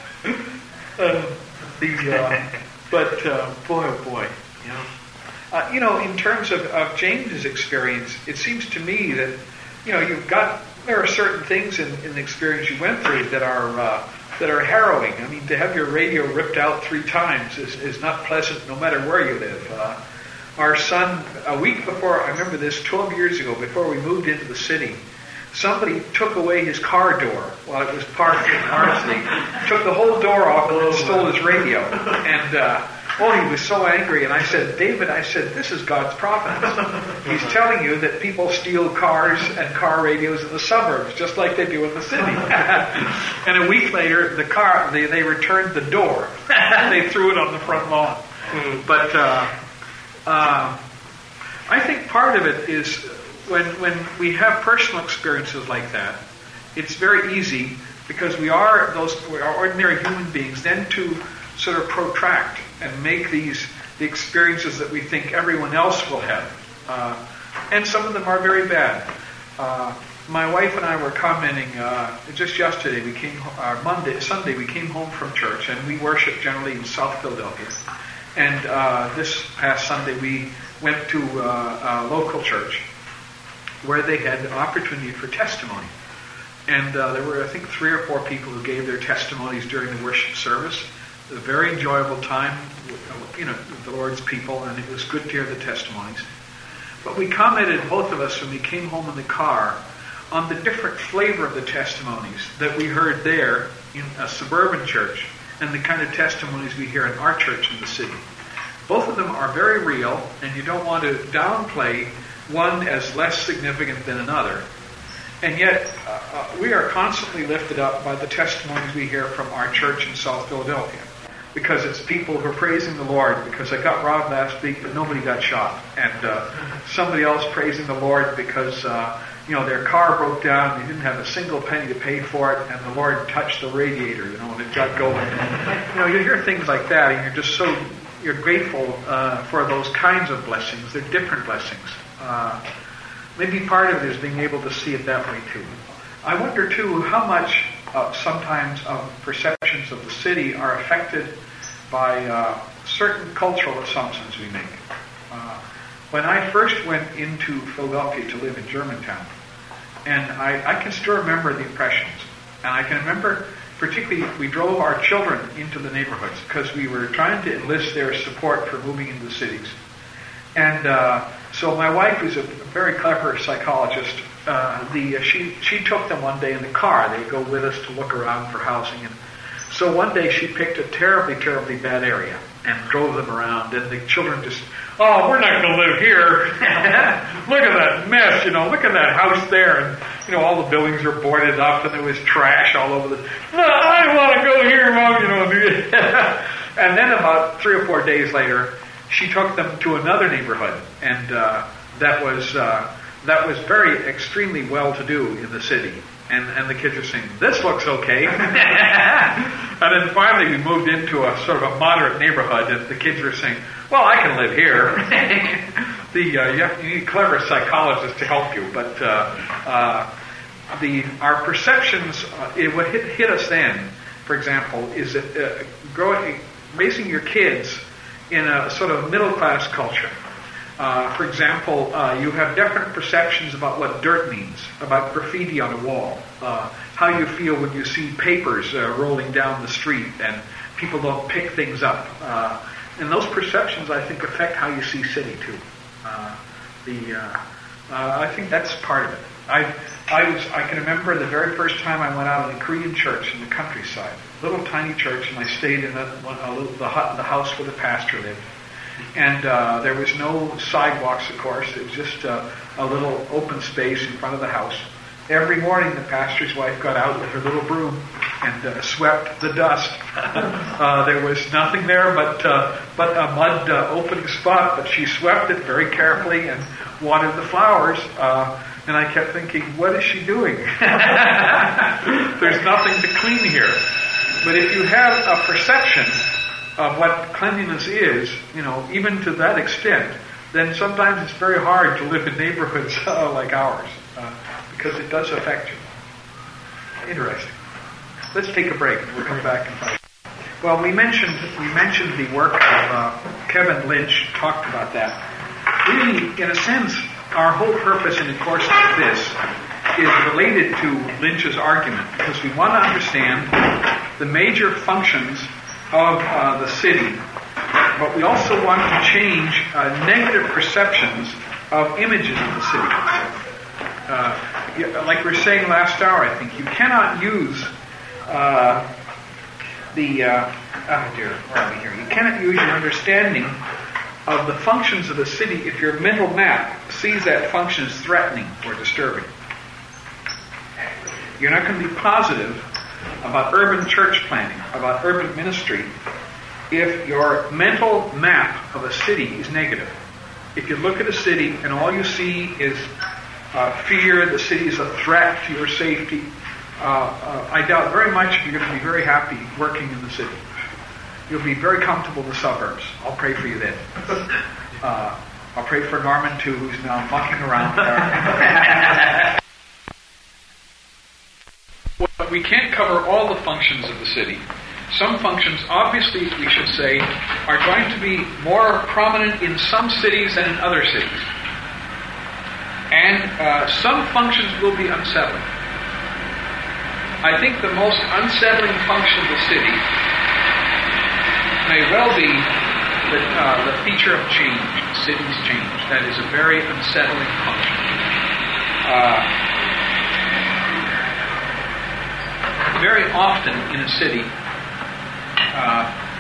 the, uh, but, uh, boy, oh boy, you know. Uh, you know, in terms of, of James's experience, it seems to me that, you know, you've got, there are certain things in, in the experience you went through that are, uh, that are harrowing. I mean, to have your radio ripped out three times is, is not pleasant no matter where you live. Uh, our son, a week before, I remember this, twelve years ago, before we moved into the city, somebody took away his car door while it was parked in Ardsley, took the whole door off and then stole his radio. And, uh, oh, he was so angry. And I said, David, I said, this is God's providence. He's telling you that people steal cars and car radios in the suburbs, just like they do in the city. And a week later, the car, they, they returned the door. They threw it on the front lawn. But uh, uh, I think part of it is when, when we have personal experiences like that, it's very easy, because we are those we are ordinary human beings, then to sort of protract and make these the experiences that we think everyone else will have. Uh, and some of them are very bad. Uh, my wife and I were commenting, uh, just yesterday, we came, uh, Monday, Sunday, we came home from church, and we worship generally in South Philadelphia. And uh, this past Sunday, we went to uh, a local church where they had an opportunity for testimony. And uh, there were, I think, three or four people who gave their testimonies during the worship service. It was a very enjoyable time, you know, with the Lord's people, and it was good to hear the testimonies. But we commented, both of us, when we came home in the car, on the different flavor of the testimonies that we heard there in a suburban church and the kind of testimonies we hear in our church in the city. Both of them are very real, and you don't want to downplay one as less significant than another. And yet, uh, uh, we are constantly lifted up by the testimonies we hear from our church in South Philadelphia. Because it's people who are praising the Lord because I got robbed last week, but nobody got shot. And uh, somebody else praising the Lord because uh, you know their car broke down, they didn't have a single penny to pay for it, and the Lord touched the radiator, you know, and it got going. And, you know, you hear things like that, and you're just so you're grateful uh, for those kinds of blessings. They're different blessings. Uh, maybe part of it is being able to see it that way too. I wonder too how much uh, sometimes of perceptions of the city are affected by uh, certain cultural assumptions we make. Uh, when I first went into Philadelphia to live in Germantown, and I, I can still remember the impressions, and I can remember particularly we drove our children into the neighborhoods because we were trying to enlist their support for moving into the cities. And uh, so my wife, who's a very clever psychologist, uh, the uh, she she took them one day in the car. They would go with us to look around for housing. And so one day she picked a terribly, terribly bad area and drove them around. And the children just, oh, we're not going to live here. Look at that mess, you know. Look at that house there. And, you know, all the buildings are boarded up and there was trash all over the, no, I want to go here, Mom, you know. And then about three or four days later, she took them to another neighborhood, and uh, that was uh, that was very extremely well-to-do in the city. And and the kids are saying, "This looks okay." And then finally, we moved into a sort of a moderate neighborhood, and the kids were saying, "Well, I can live here." the uh, you, have, you need clever psychologists to help you, but uh, uh, the our perceptions uh, it what hit, hit us then, for example, is that uh, growing raising your kids in a sort of middle-class culture. Uh, for example, uh, you have different perceptions about what dirt means, about graffiti on a wall, uh, how you feel when you see papers uh, rolling down the street and people don't pick things up. Uh, and those perceptions, I think, affect how you see city, too. Uh, the uh, uh, I think that's part of it. I I was I can remember the very first time I went out in a Korean church in the countryside, little tiny church, and I stayed in a, a little, the, hut, the house where the pastor lived. And uh, there was no sidewalks, of course. It was just uh, a little open space in front of the house. Every morning, the pastor's wife got out with her little broom and uh, swept the dust. uh, there was nothing there but uh, but a mud uh, opening spot, but she swept it very carefully and watered the flowers. Uh, and I kept thinking, what is she doing? There's nothing to clean here. But if you have a perception of what cleanliness is, you know, even to that extent, then sometimes it's very hard to live in neighborhoods uh, like ours, uh, because it does affect you. Interesting. Let's take a break, and we'll come back and find out. Well, we mentioned we mentioned the work of uh, Kevin Lynch, talked about that. Really, in a sense, our whole purpose in a course like this is related to Lynch's argument, because we want to understand the major functions of uh, the city, but we also want to change uh, negative perceptions of images of the city. Uh, like we were saying last hour, I think, you cannot use uh, the, uh, oh dear, where are we here? You cannot use your understanding of the functions of the city if your mental map sees that function as threatening or disturbing. You're not going to be positive about urban church planning, about urban ministry, if your mental map of a city is negative. If you look at a city and all you see is uh, fear, the city is a threat to your safety, uh, uh, I doubt very much if you're going to be very happy working in the city. You'll be very comfortable in the suburbs. I'll pray for you then. Uh, I'll pray for Norman, too, who's now mucking around there. Well, we can't cover all the functions of the city. Some functions, obviously, we should say, are going to be more prominent in some cities than in other cities. And uh, some functions will be unsettling. I think the most unsettling function of the city may well be the, uh, the feature of change, cities change. That is a very unsettling function. Uh, very often in a city, uh,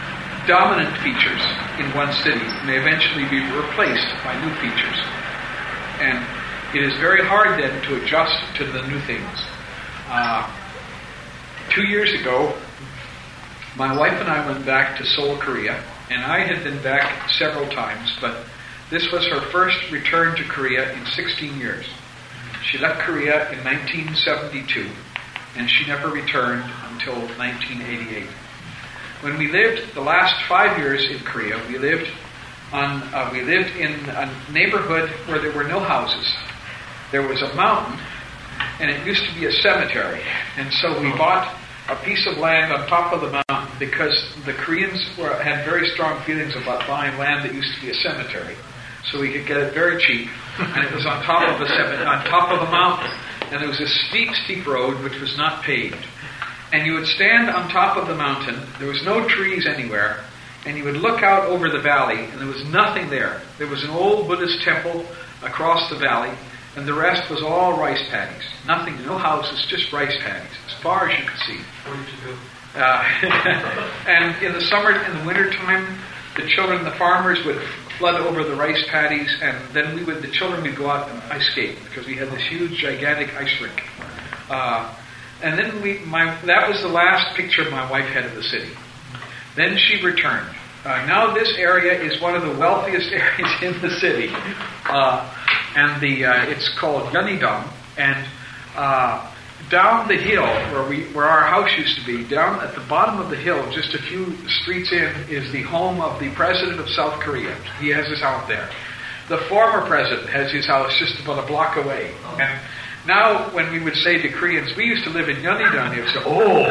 dominant features in one city may eventually be replaced by new features. And it is very hard then to adjust to the new things. Uh, two years ago, my wife and I went back to Seoul, Korea, and I had been back several times, but this was her first return to Korea in sixteen years. She left Korea in nineteen seventy-two, and she never returned until nineteen eighty-eight. When we lived the last five years in Korea, we lived on uh, we lived in a neighborhood where there were no houses. There was a mountain, and it used to be a cemetery. And so we bought a piece of land on top of the mountain because the Koreans were, had very strong feelings about buying land that used to be a cemetery. So we could get it very cheap, and it was on top of a cemetery, on top of a mountain. And there was a steep, steep road which was not paved. And you would stand on top of the mountain. There was no trees anywhere. And you would look out over the valley, and there was nothing there. There was an old Buddhist temple across the valley, and the rest was all rice paddies. Nothing, no houses, just rice paddies, as far as you could see. What did you do? Uh, and in the summer, in the winter time, the children, the farmers would flood over the rice paddies, and then we would, the children would go out and ice skate because we had this huge, gigantic ice rink. Uh, and then we, my, that was the last picture my wife had of the city. Then she returned. Uh, now this area is one of the wealthiest areas in the city, uh, and the uh, it's called Yeonidong. And uh, down the hill where we where our house used to be, down at the bottom of the hill, just a few streets in, is the home of the president of South Korea. He has his house there. The former president has his house just about a block away. And now, when we would say to Koreans, we used to live in Yeonidong, they would say, oh!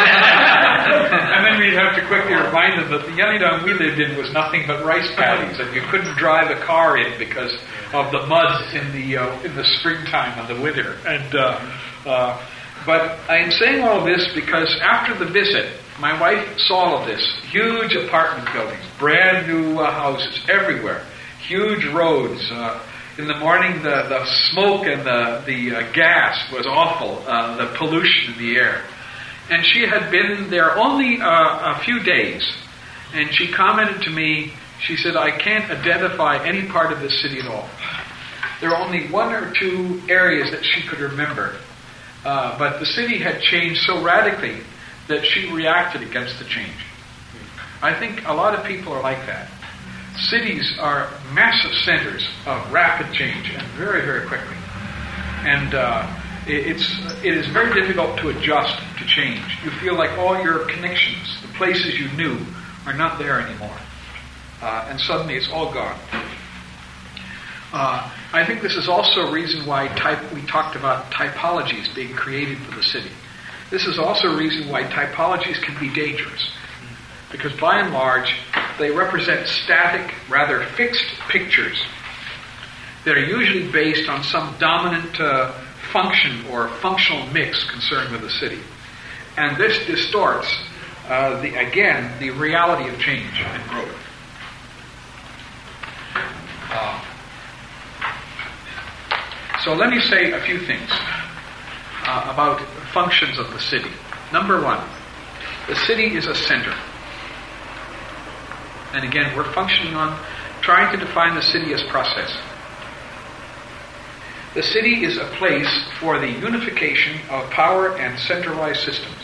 And then we'd have to quickly remind them that the Yeonidong we lived in was nothing but rice paddies, and you couldn't drive a car in because of the mud in the uh, in the springtime and the winter. And uh, uh, but I am saying all of this because after the visit, my wife saw all of this. Huge apartment buildings, brand new uh, houses everywhere, huge roads. Uh, In the morning, the, the smoke and the, the uh, gas was awful, uh, the pollution in the air. And she had been there only uh, a few days. And she commented to me, she said, I can't identify any part of this city at all. There are only one or two areas that she could remember. Uh, but the city had changed so radically that she reacted against the change. I think a lot of people are like that. Cities are massive centers of rapid change, and very, very quickly. And uh, it, it's it is very difficult to adjust to change. You feel like all your connections, the places you knew, are not there anymore. Uh, and suddenly it's all gone. Uh, I think this is also a reason why type, we talked about typologies being created for the city. This is also a reason why typologies can be dangerous. Because by and large, they represent static, rather fixed pictures that are usually based on some dominant uh, function or functional mix concerned with the city. And this distorts, uh, the, again, the reality of change and growth. Uh, so let me say a few things uh, about functions of the city. Number one, the city is a center. And again, we're functioning on trying to define the city as process. The city is a place for the unification of power and centralized systems.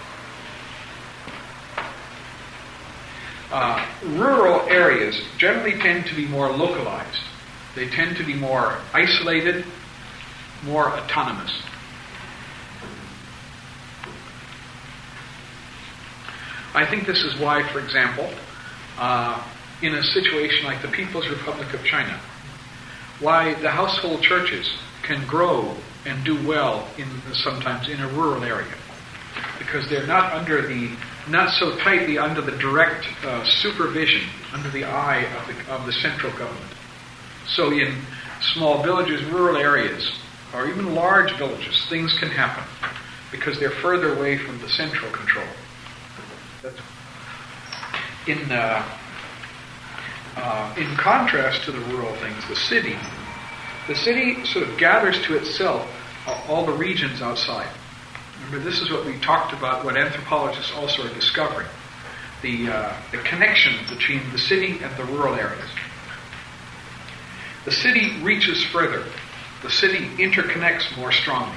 Uh, rural areas generally tend to be more localized. They tend to be more isolated, more autonomous. I think this is why, for example, Uh, in a situation like the People's Republic of China, why the household churches can grow and do well in sometimes in a rural area, because they're not under the not so tightly under the direct uh, supervision, under the eye of the of the central government. So in small villages, rural areas, or even large villages, things can happen because they're further away from the central control. That's In uh, uh, in contrast to the rural things, the city, the city sort of gathers to itself all the regions outside. Remember, this is what we talked about, what anthropologists also are discovering, the, uh, the connection between the city and the rural areas. The city reaches further. The city interconnects more strongly.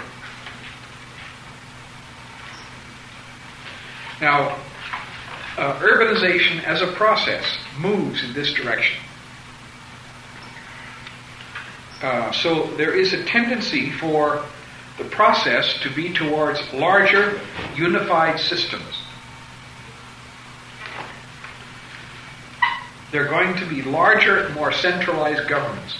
Now, uh, urbanization as a process moves in this direction. Uh, so there is a tendency for the process to be towards larger, unified systems. They're going to be larger, more centralized governments.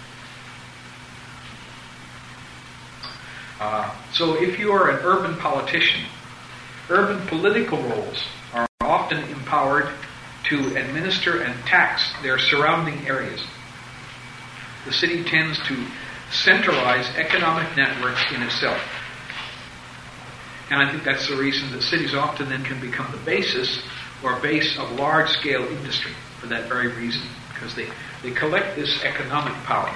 Uh, so if you are an urban politician, urban political roles are often empowered to administer and tax their surrounding areas. The city tends to centralize economic networks in itself. And I think that's the reason that cities often then can become the basis or base of large-scale industry for that very reason, because they, they collect this economic power.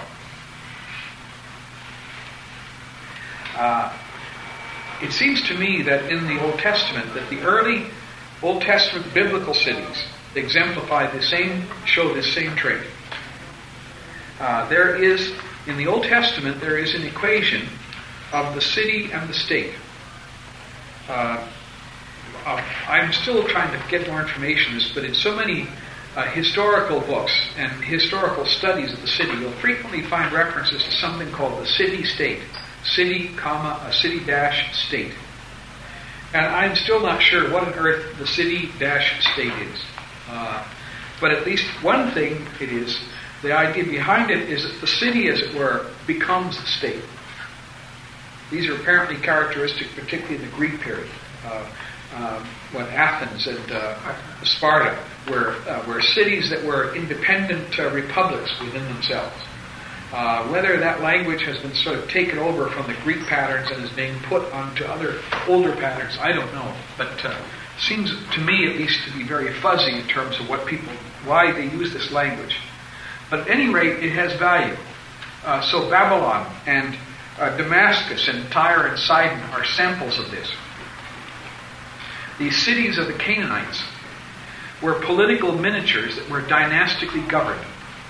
Uh, it seems to me that in the Old Testament, that the early Old Testament biblical cities exemplify the same, show this same trait. Uh, there is, in the Old Testament, there is an equation of the city and the state. Uh, uh, I'm still trying to get more information on this, but in so many uh, historical books and historical studies of the city, you'll frequently find references to something called the city-state. City, comma, a city-state. And I'm still not sure what on earth the city-state is. Uh, but at least one thing it is, the idea behind it is that the city, as it were, becomes the state. These are apparently characteristic, particularly in the Greek period, uh, uh, when Athens and uh, Sparta were, uh, were cities that were independent uh, republics within themselves. Uh, whether that language has been sort of taken over from the Greek patterns and is being put onto other older patterns, I don't know. But uh, seems to me at least to be very fuzzy in terms of what people, why they use this language. But at any rate, it has value. Uh, so Babylon and uh, Damascus and Tyre and Sidon are samples of this. These cities of the Canaanites were political miniatures that were dynastically governed.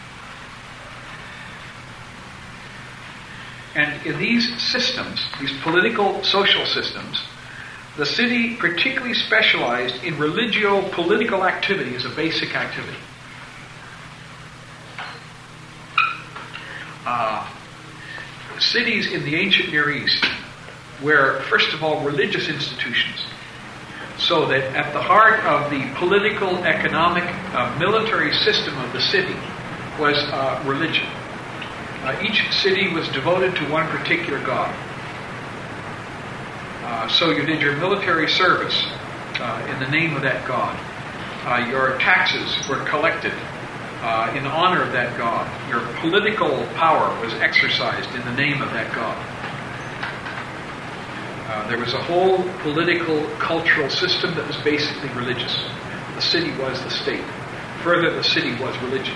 And in these systems, these political, social systems, the city particularly specialized in religio-political activity as a basic activity. Uh, cities in the ancient Near East were, first of all, religious institutions. So that at the heart of the political, economic, uh, military system of the city was uh, religion. Uh, each city was devoted to one particular god. Uh, so you did your military service uh, in the name of that god. Uh, your taxes were collected uh, in honor of that god. Your political power was exercised in the name of that god. Uh, there was a whole political, cultural system that was basically religious. The city was the state. Further, the city was religion.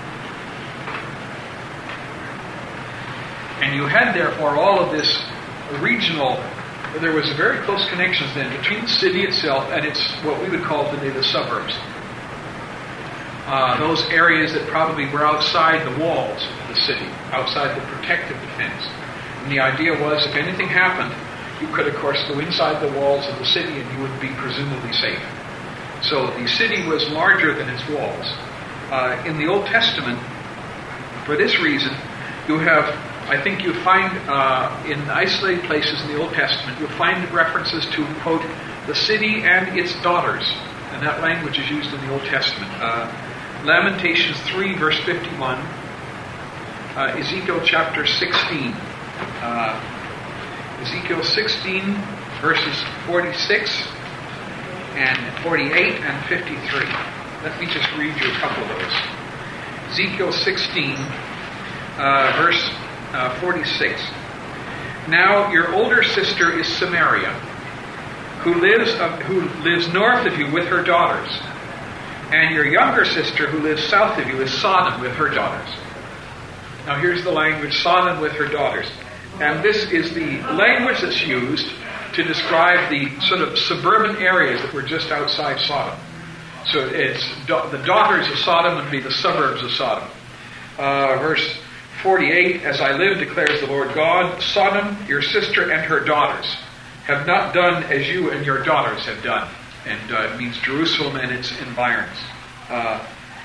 And you had, therefore, all of this regional, there was very close connections then between the city itself and its, what we would call today the suburbs. Uh, those areas that probably were outside the walls of the city, outside the protective defense. And the idea was, if anything happened, you could, of course, go inside the walls of the city and you would be presumably safe. So the city was larger than its walls. Uh, in the Old Testament, for this reason, you have, I think you find uh, in isolated places in the Old Testament, you'll find references to, quote, the city and its daughters. And that language is used in the Old Testament. Uh, Lamentations three, verse fifty-one. Uh, Ezekiel chapter sixteen. Uh, Ezekiel sixteen, verses forty-six and forty-eight and fifty-three. Let me just read you a couple of those. Ezekiel sixteen, uh, verse uh, forty-six. Now your older sister is Samaria, who lives uh, who lives north of you with her daughters, and your younger sister who lives south of you is Sodom with her daughters. Now here's the language, Sodom with her daughters. And this is the language that's used to describe the sort of suburban areas that were just outside Sodom. So it's da- the daughters of Sodom would be the suburbs of Sodom. Uh, verse forty-eight, as I live, declares the Lord God, Sodom, your sister and her daughters, have not done as you and your daughters have done. And uh, it means Jerusalem and its environs. Uh,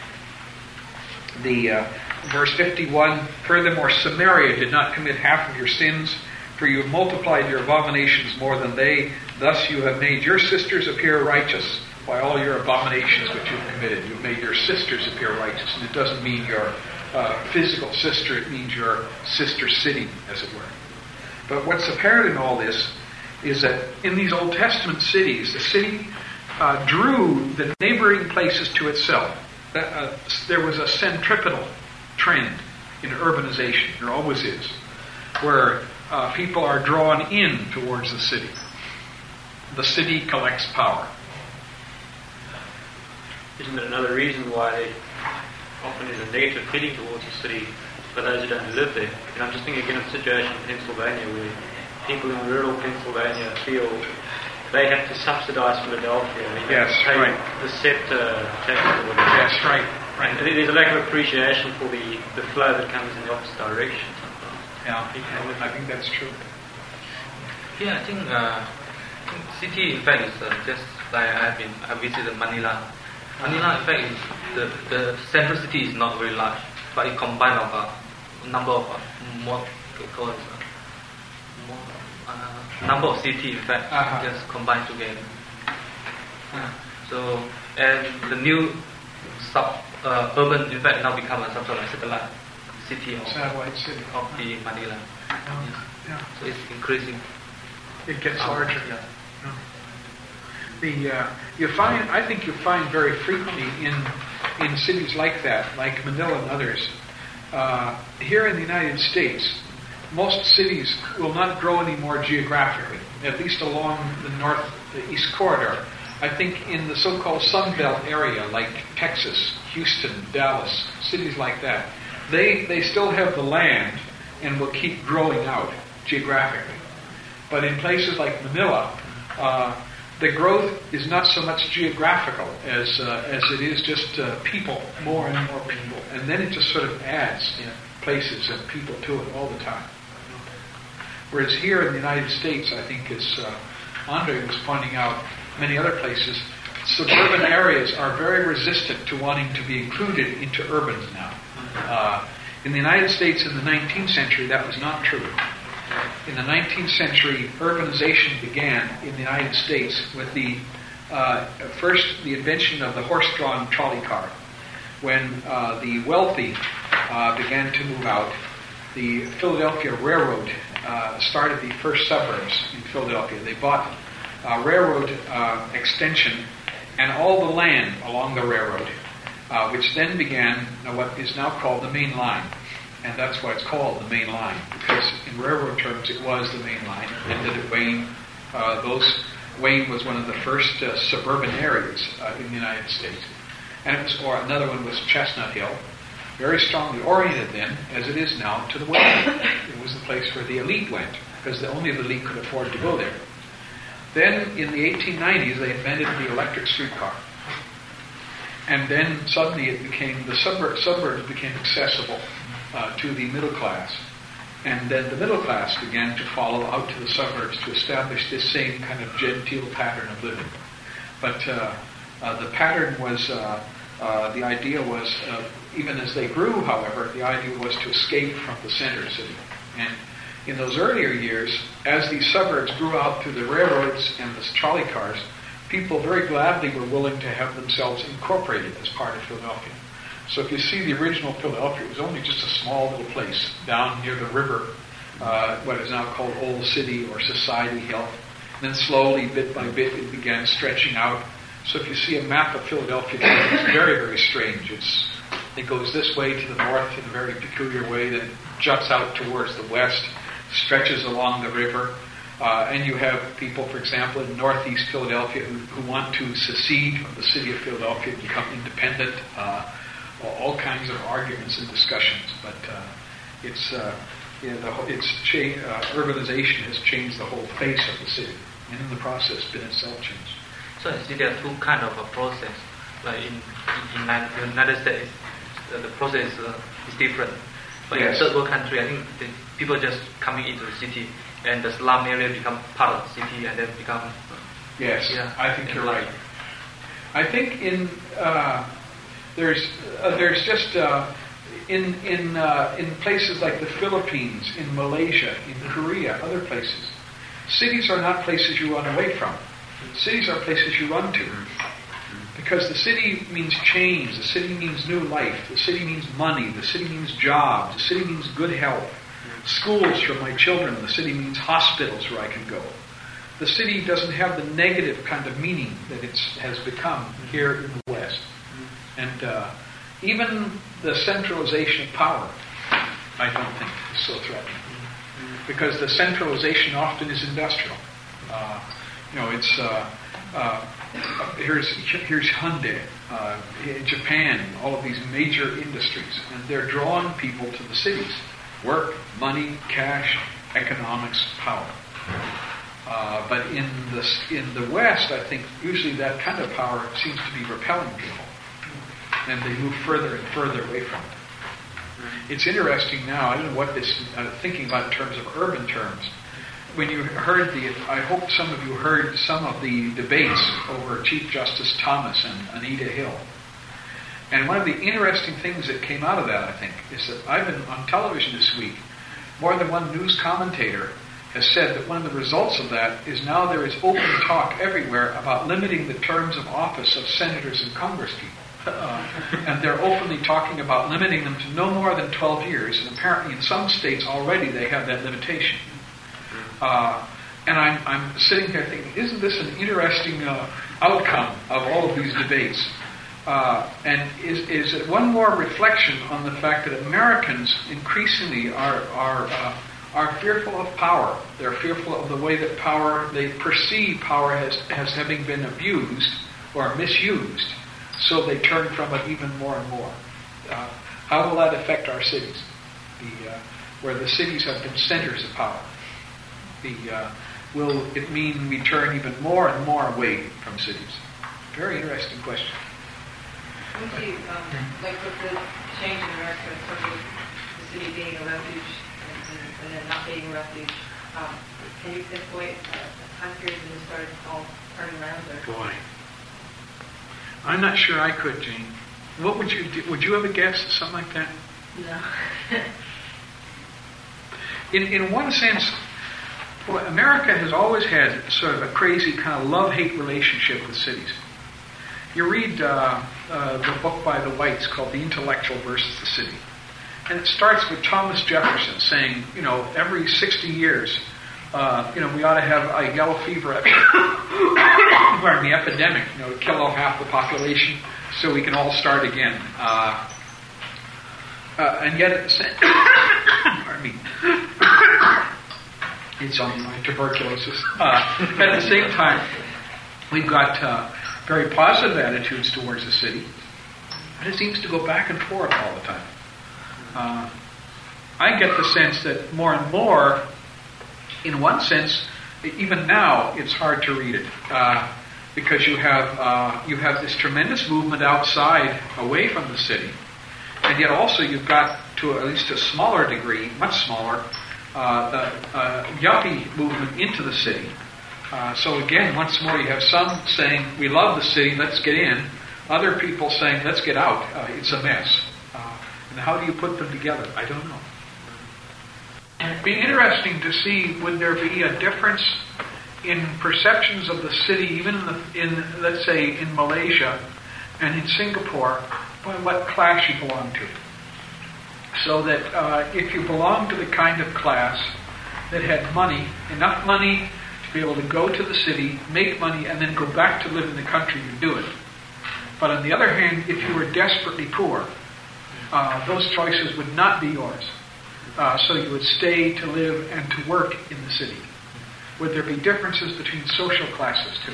the uh, verse fifty-one, furthermore, Samaria did not commit half of your sins, for you have multiplied your abominations more than they. Thus you have made your sisters appear righteous by all your abominations which you've committed. You've made your sisters appear righteous. And it doesn't mean your uh, physical sister, it means your sister city, as it were. But what's apparent in all this is that in these Old Testament cities, the city uh, drew the neighboring places to itself. That, uh, there was a centripetal trend in urbanization. There always is. Where uh, people are drawn in towards the city. The city collects power. Isn't it another reason why there often is a negative feeling towards the city for those who don't live there? You know, I'm just thinking again of a situation in Pennsylvania where people in rural Pennsylvania feel they have to subsidise Philadelphia. They yes, pay right. the SEPTA tax or whatever. Yes, right. right. And there's a lack of appreciation for the, the flow that comes in the opposite direction sometimes. Yeah, I think that's true. Yeah, I think uh, city in fact is uh, just like I've been I visited Manila. Manila in fact is the, the central city is not very large, but it combines of a number of uh, more, call it, uh, more uh, number of cities in fact uh-huh. just combined together. Uh, so and the new sub uh, urban in fact now become a some sort of satellite city of, satellite city of the Manila. Yeah. Yes. Yeah. So it's increasing. It gets Um, larger. Yeah. Yeah. The uh, you find I think you find very frequently in in cities like that, like Manila and others. Uh, here in the United States, most cities will not grow anymore geographically, at least along the north, the east corridor. I think in the so-called Sun Belt area, like Texas, Houston, Dallas, cities like that, they they still have the land and will keep growing out geographically. But in places like Manila, uh, the growth is not so much geographical as uh, as it is just uh, people, more and more people, and then it just sort of adds you know, places and people to it all the time. Whereas here in the United States, I think as uh, Andre was pointing out, many other places, suburban areas are very resistant to wanting to be included into urbans now. Uh, in the United States in the nineteenth century, that was not true. In the nineteenth century, urbanization began in the United States with the uh, first the invention of the horse-drawn trolley car. When uh, the wealthy uh, began to move out, the Philadelphia Railroad uh, started the first suburbs in Philadelphia. They bought uh, railroad uh, extension and all the land along the railroad, uh, which then began uh, what is now called the main line. And that's why it's called the main line, because in railroad terms it was the main line. It ended at Wayne. Uh, those Wayne was one of the first uh, suburban areas uh, in the United States. And it was, or another one was Chestnut Hill, very strongly oriented then, as it is now, to the west. It was the place where the elite went, because the, only the elite could afford to go there. Then in the eighteen nineties they invented the electric streetcar. And then suddenly it became, the suburb, suburbs became accessible uh, to the middle class. And then the middle class began to follow out to the suburbs to establish this same kind of genteel pattern of living. But uh, uh, the pattern was, uh, uh, the idea was, uh, even as they grew, however, the idea was to escape from the center city. And in those earlier years, as these suburbs grew out through the railroads and the trolley cars, people very gladly were willing to have themselves incorporated as part of Philadelphia. So if you see the original Philadelphia, it was only just a small little place down near the river, uh, what is now called Old City or Society Hill. And then slowly, bit by bit, it began stretching out. So if you see a map of Philadelphia, it's very, very strange. It's, it goes this way to the north in a very peculiar way, then juts out towards the west, stretches along the river. Uh, and you have people, for example, in northeast Philadelphia who, who want to secede from the city of Philadelphia and become independent. Uh, all kinds of arguments and discussions, but uh, it's uh, you know, the, it's cha- uh, urbanization has changed the whole face of the city, and in the process, been itself changed. So I see there are two kind of a process. Like in, in, in the United States, the, the process uh, is different. But Yes. in third world country, I think the people just coming into the city, and the slum area become part of the city, and then become. Yes, Yeah. I think you're right. I think in uh, there's uh, there's just uh, in in uh, in places like the Philippines, in Malaysia, in Korea, other places, cities are not places you run away from. Cities are places you run to, because the city means change. The city means new life. The city means money. The city means jobs. The city means good health. Schools for my children. The city means hospitals where I can go. The city doesn't have the negative kind of meaning that it has become here in the West. And uh, even the centralization of power, I don't think is so threatening. Because the centralization often is industrial. Uh, you know, it's, uh, uh, here's here's Hyundai, uh, Japan, all of these major industries, and they're drawing people to the cities. Work, money, cash, economics, power. Uh, but in the in the West, I think usually that kind of power seems to be repelling people, and they move further and further away from it. It's interesting now. I don't know what this uh, thinking about in terms of urban terms. When you heard the, I hope some of you heard some of the debates over Chief Justice Thomas and Anita Hill. And one of the interesting things that came out of that, I think, is that I've been on television this week. More than one news commentator has said that one of the results of that is now there is open talk everywhere about limiting the terms of office of senators and congresspeople. Uh, and they're openly talking about limiting them to no more than twelve years, and apparently in some states already they have that limitation. Uh, and I'm, I'm sitting here thinking, isn't this an interesting uh, outcome of all of these debates? Uh, and is, is it one more reflection on the fact that Americans increasingly are are uh, are fearful of power. They're fearful of the way that power, they perceive power as, as having been abused or misused, so they turn from it even more and more. Uh, how will that affect our cities? The, uh, where the cities have been centers of power. The, uh, will it mean we turn even more and more away from cities? Very interesting question. Would you, um, like with the change in America, sort of the city being a refuge and, and, and then not being a refuge, um, can you pinpoint a time period when you started all turning around? Or? Boy, I'm not sure I could, Jane. What would you do? Would you have a guess, something like that? No. in in one sense, boy, America has always had sort of a crazy kind of love-hate relationship with cities. You read uh, uh, the book by the Whites called The Intellectual versus the City. And it starts with Thomas Jefferson saying, you know, every sixty years, uh, you know, we ought to have a yellow fever pardon me, epidemic, you know, to kill off half the population so we can all start again. Uh, uh, and yet at the same pardon me. It's on my tuberculosis. Uh, at the same time, we've got uh, very positive attitudes towards the city, but it seems to go back and forth all the time. Uh, I get the sense that more and more, in one sense, even now, it's hard to read it uh, because you have uh, you have this tremendous movement outside, away from the city, and yet also you've got, to at least a smaller degree, much smaller, uh, the uh, yuppie movement into the city. Uh, so again, once more, you have some saying, we love the city, let's get in. Other people saying, let's get out, uh, it's a mess. Uh, and how do you put them together? I don't know. It'd be interesting to see, would there be a difference in perceptions of the city, even in, the, in let's say, in Malaysia and in Singapore, by what class you belong to. So that uh, if you belong to the kind of class that had money, enough money to be able to go to the city, make money, and then go back to live in the country, you do it. But on the other hand, if you were desperately poor, uh, those choices would not be yours. Uh, so you would stay to live and to work in the city. Would there be differences between social classes too?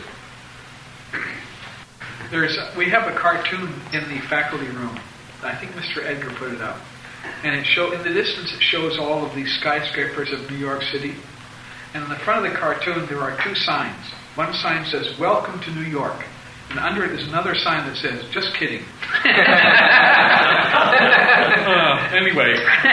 There's we have a cartoon in the faculty room. I think Mister Edgar put it up, and it show in the distance it shows all of these skyscrapers of New York City. And in the front of the cartoon there are two signs. One sign says "Welcome to New York," And under it is another sign that says, just kidding. uh, anyway.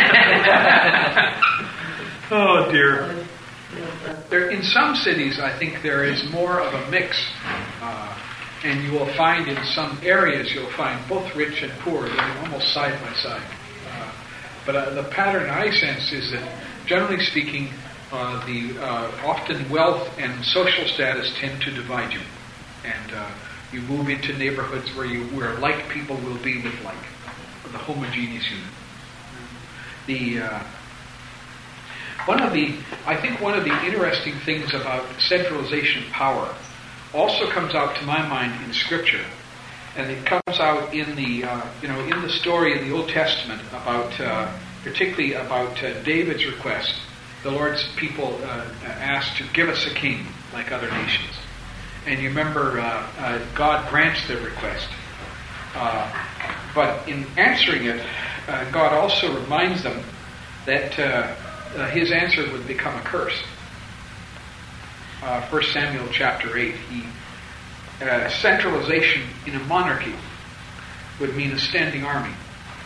Oh, dear. There, in some cities, I think there is more of a mix. Uh, and you will find in some areas, you'll find both rich and poor living almost side by side. Uh, but uh, the pattern I sense is that, generally speaking, uh, the uh, often wealth and social status tend to divide you. And uh, you move into neighborhoods where you where like people will be with like, the homogeneous unit. The uh, one of the I think one of the interesting things about centralization of power also comes out to my mind in Scripture, and it comes out in the uh, you know in the story in the Old Testament about uh, particularly about uh, David's request. The Lord's people uh, asked to give us a king like other nations. And you remember, uh, uh, God grants their request. Uh, but in answering it, uh, God also reminds them that uh, uh, His answer would become a curse. Uh, First Samuel chapter eight, he, uh, centralization in a monarchy would mean a standing army.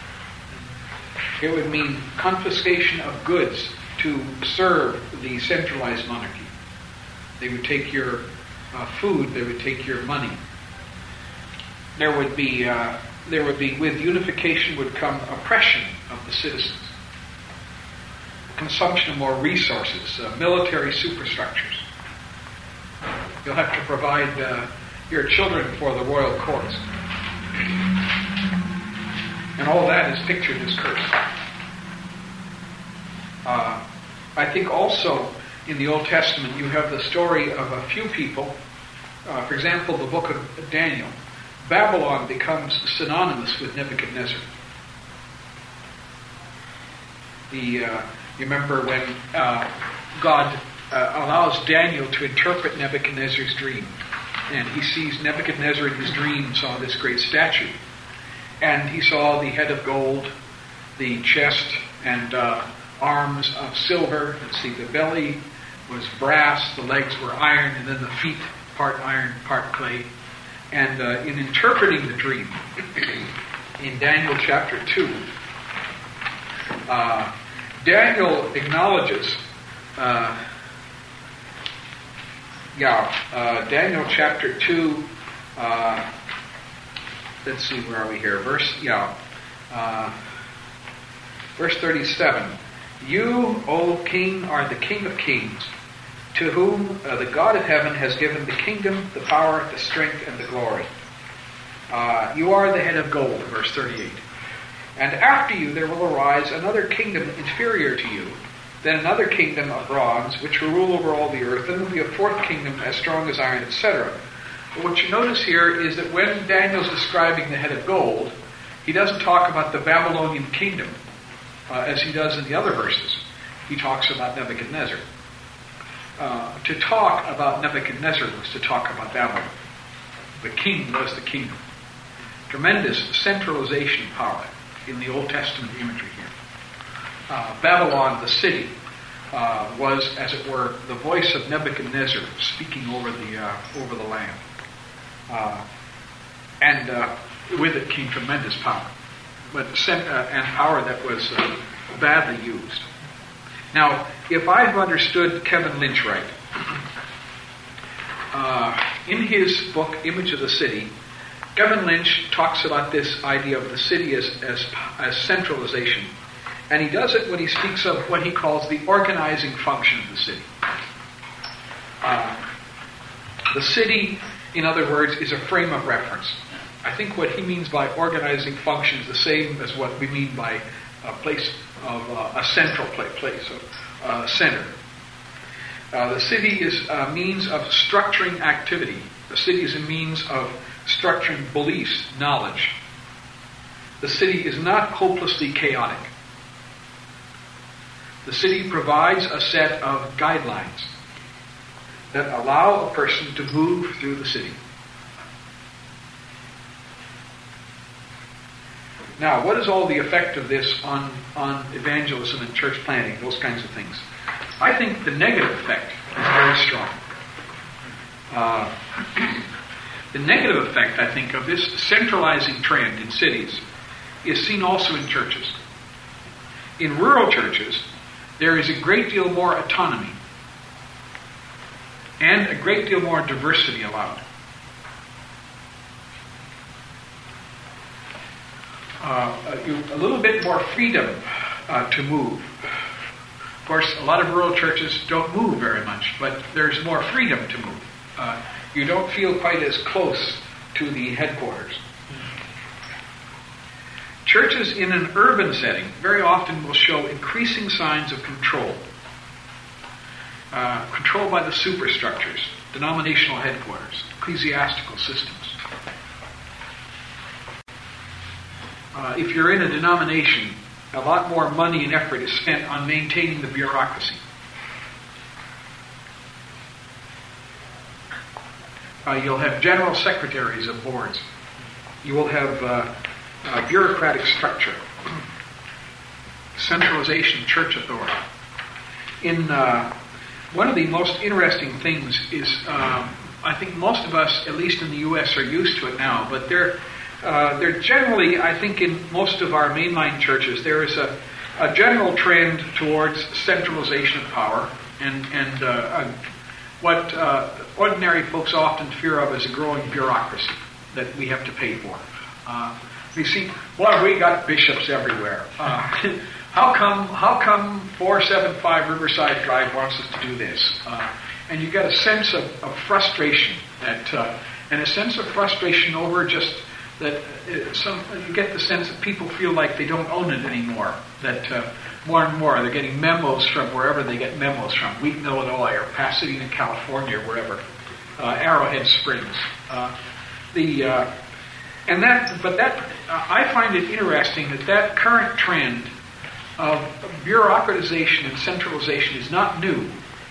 It would mean confiscation of goods to serve the centralized monarchy. They would take your Uh, food, they would take your money. There would be, uh, there would be, with unification would come oppression of the citizens, consumption of more resources, uh, military superstructures. You'll have to provide uh, your children for the royal courts, and all that is pictured as curse. Uh, I think also, in the Old Testament, you have the story of a few people. Uh, for example, the book of Daniel. Babylon becomes synonymous with Nebuchadnezzar. The uh, you remember when uh, God uh, allows Daniel to interpret Nebuchadnezzar's dream, and he sees Nebuchadnezzar in his dream saw this great statue, and he saw the head of gold, the chest and uh, arms of silver. Let's see, the belly was brass, the legs were iron, and then the feet, part iron, part clay. And uh, in interpreting the dream, in Daniel chapter two, uh, Daniel acknowledges, uh, yeah, uh, Daniel chapter two, uh, let's see, where are we here? Verse, yeah, uh, verse thirty-seven. You, O King, are the King of kings, to whom uh, the God of heaven has given the kingdom, the power, the strength, and the glory. Uh, you are the head of gold, verse thirty-eight. And after you there will arise another kingdom inferior to you, then another kingdom of bronze, which will rule over all the earth, then there will be a fourth kingdom as strong as iron, et cetera. But what you notice here is that when Daniel's describing the head of gold, he doesn't talk about the Babylonian kingdom, uh, as he does in the other verses. He talks about Nebuchadnezzar. Uh, to talk about Nebuchadnezzar was to talk about Babylon. The king was the kingdom. Tremendous centralization power in the Old Testament imagery here. Uh, Babylon, the city, uh, was, as it were, the voice of Nebuchadnezzar speaking over the uh, over the land, uh, and uh, with it came tremendous power, but uh, and power that was uh, badly used. Now, if I've understood Kevin Lynch right, uh, in his book Image of the City, Kevin Lynch talks about this idea of the city as, as, as centralization. And he does it when he speaks of what he calls the organizing function of the city. Uh, the city, in other words, is a frame of reference. I think what he means by organizing function is the same as what we mean by a place of uh, a central place, place of uh, center. Uh, the city is a means of structuring activity. The city is a means of structuring beliefs, knowledge. The city is not hopelessly chaotic. The city provides a set of guidelines that allow a person to move through the city. Now, what is all the effect of this on, on evangelism and church planting, those kinds of things? I think the negative effect is very strong. Uh, The negative effect, I think, of this centralizing trend in cities is seen also in churches. In rural churches, there is a great deal more autonomy and a great deal more diversity allowed. Uh, a little bit more freedom uh, to move. Of course, a lot of rural churches don't move very much, but there's more freedom to move. Uh, you don't feel quite as close to the headquarters. Churches in an urban setting very often will show increasing signs of control. Uh, control by the superstructures, denominational headquarters, ecclesiastical systems. Uh, if you're in a denomination, a lot more money and effort is spent on maintaining the bureaucracy. Uh, you'll have general secretaries of boards. You will have uh, uh, bureaucratic structure, centralization of church authority. In uh, one of the most interesting things is, um, I think most of us, at least in the U S, are used to it now, but they're Uh, there generally, I think in most of our mainline churches, there is a, a general trend towards centralization of power and, and uh, a, what uh, ordinary folks often fear of as a growing bureaucracy that we have to pay for. Uh, we see, well, we got bishops everywhere. Uh, how come how come four seventy-five Riverside Drive wants us to do this? Uh, and you get a sense of, of frustration, that, uh, and a sense of frustration over just that uh, some you get the sense that people feel like they don't own it anymore. That uh, more and more they're getting memos from wherever they get memos from, Wheaton, Illinois, or Pasadena, California, or wherever, uh, Arrowhead Springs. Uh, the uh, and that, but that uh, I find it interesting that that current trend of bureaucratization and centralization is not new.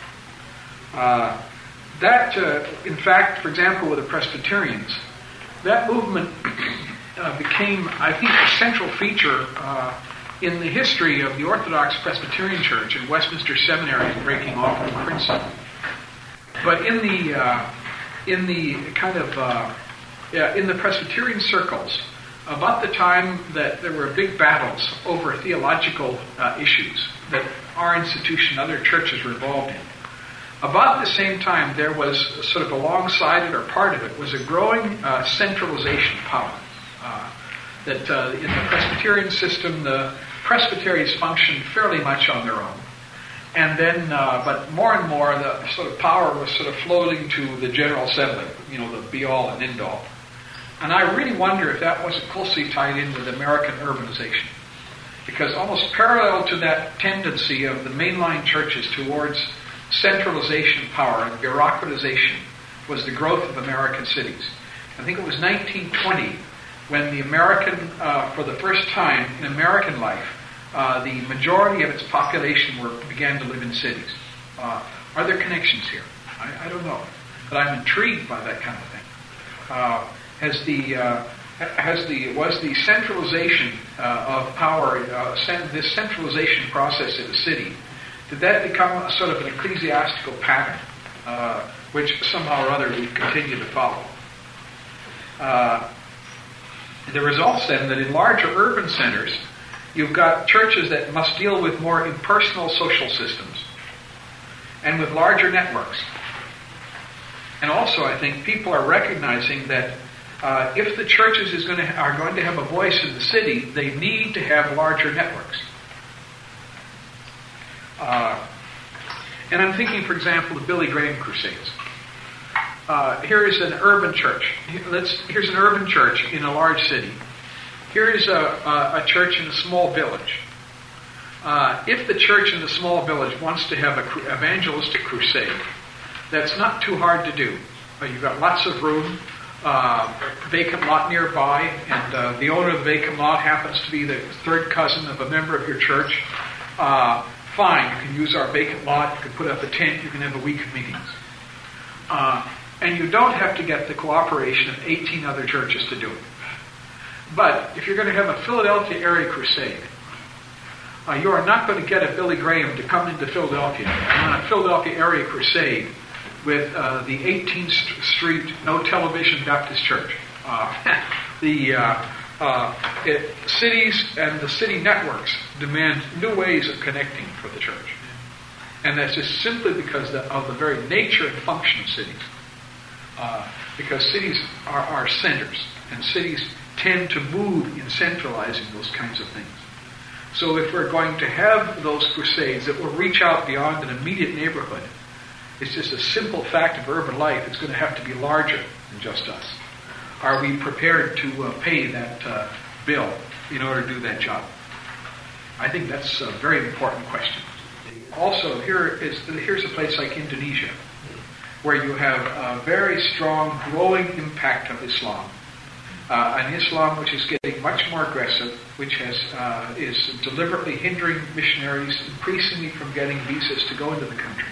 Uh, that, uh, in fact, for example, with the Presbyterians. That movement uh, became, I think, a central feature uh, in the history of the Orthodox Presbyterian Church and Westminster Seminary breaking off from Princeton. But in the uh, in the kind of uh, yeah, in the Presbyterian circles, about the time that there were big battles over theological uh, issues that our institution, other churches were involved in. About the same time, there was sort of alongside it, or part of it, was a growing uh, centralization power. Uh, that uh, in the Presbyterian system, the presbyteries functioned fairly much on their own. And then, uh, but more and more, the sort of power was sort of floating to the General Assembly, you know, the be-all and end-all. And I really wonder if that wasn't closely tied in with American urbanization. Because almost parallel to that tendency of the mainline churches towards centralization of power and bureaucratization was the growth of American cities. I think it was nineteen twenty when the American, uh, for the first time in American life, uh, the majority of its population were began to live in cities. Uh, are there connections here? I, I don't know, but I'm intrigued by that kind of thing. Uh, has the uh, has the was the centralization uh, of power, uh, cent- this centralization process in a city? Did that become a sort of an ecclesiastical pattern, uh, which somehow or other we continue to follow? Uh, the results then that in larger urban centers, you've got churches that must deal with more impersonal social systems and with larger networks. And also, I think people are recognizing that uh, if the churches is going to are going to have a voice in the city, they need to have larger networks. Uh, and I'm thinking, for example, of Billy Graham crusades. Uh, here is an urban church. Let's, here's an urban church in a large city. Here is a, a, a church in a small village. Uh, if the church in the small village wants to have an cru- evangelistic crusade, that's not too hard to do. Uh, you've got lots of room, uh, vacant lot nearby, and uh, the owner of the vacant lot happens to be the third cousin of a member of your church. Uh, Fine, you can use our vacant lot, you can put up a tent, you can have a week of meetings. Uh, and you don't have to get the cooperation of eighteen other churches to do it. But if you're going to have a Philadelphia area crusade, uh, you are not going to get a Billy Graham to come into Philadelphia and on a Philadelphia area crusade with uh, the eighteenth Street No Television Baptist Church. Uh, the uh, uh, it, cities and the city networks demand new ways of connecting for the church. And that's just simply because the, of the very nature and function of cities. Uh, because cities are, are centers, and cities tend to move in centralizing those kinds of things. So if we're going to have those crusades that will reach out beyond an immediate neighborhood, it's just a simple fact of urban life. It's going to have to be larger than just us. Are we prepared to uh, pay that uh, bill in order to do that job? I think that's a very important question. Also, here is here's a place like Indonesia, where you have a very strong, growing impact of Islam. Uh, an Islam which is getting much more aggressive, which has uh, is deliberately hindering missionaries increasingly from getting visas to go into the country.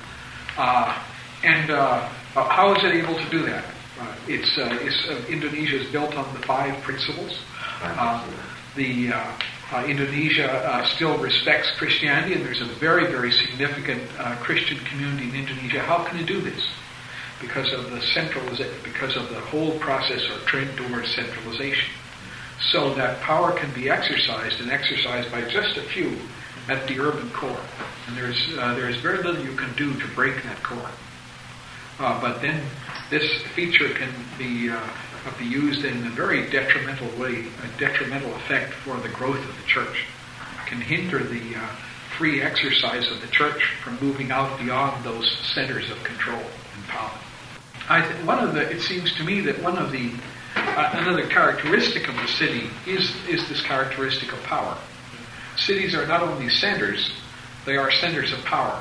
Uh, and uh, uh, how is it able to do that? Uh, it's, uh, it's uh, Indonesia is built on the five principles. Uh, the uh, uh, Indonesia uh, still respects Christianity, and there's a very, very significant uh, Christian community in Indonesia. How can it do this? Because of the centralization, because of the whole process or trend towards centralization, so that power can be exercised and exercised by just a few at the urban core, and there's uh, there's very little you can do to break that core. Uh, but then this feature can be uh, be used in a very detrimental way, a detrimental effect for the growth of the church. It can hinder the uh, free exercise of the church from moving out beyond those centers of control and power. I th- one of the it seems to me that one of the uh, another characteristic of the city is is this characteristic of power. Cities are not only centers, they are centers of power,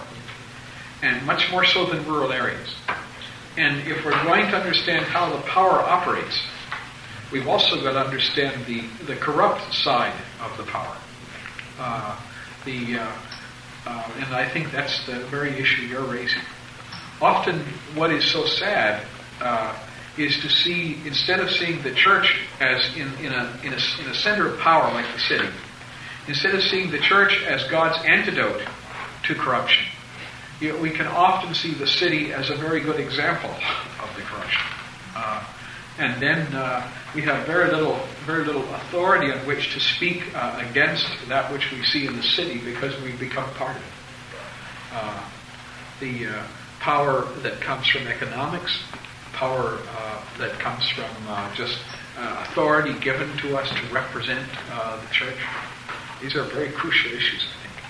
and much more so than rural areas. And if we're going to understand how the power operates, we've also got to understand the, the corrupt side of the power. Uh, the uh, uh, and I think that's the very issue you're raising. Often what is so sad uh, is to see, instead of seeing the church as in, in, a, in, a, in a center of power like the city, instead of seeing the church as God's antidote to corruption, you know, we can often see the city as a very good example of the corruption. Uh, and then uh, we have very little very little authority on which to speak uh, against that which we see in the city, because we've become part of it. Uh, the uh, power that comes from economics, power uh, that comes from uh, just uh, authority given to us to represent uh, the church. These are very crucial issues, I think.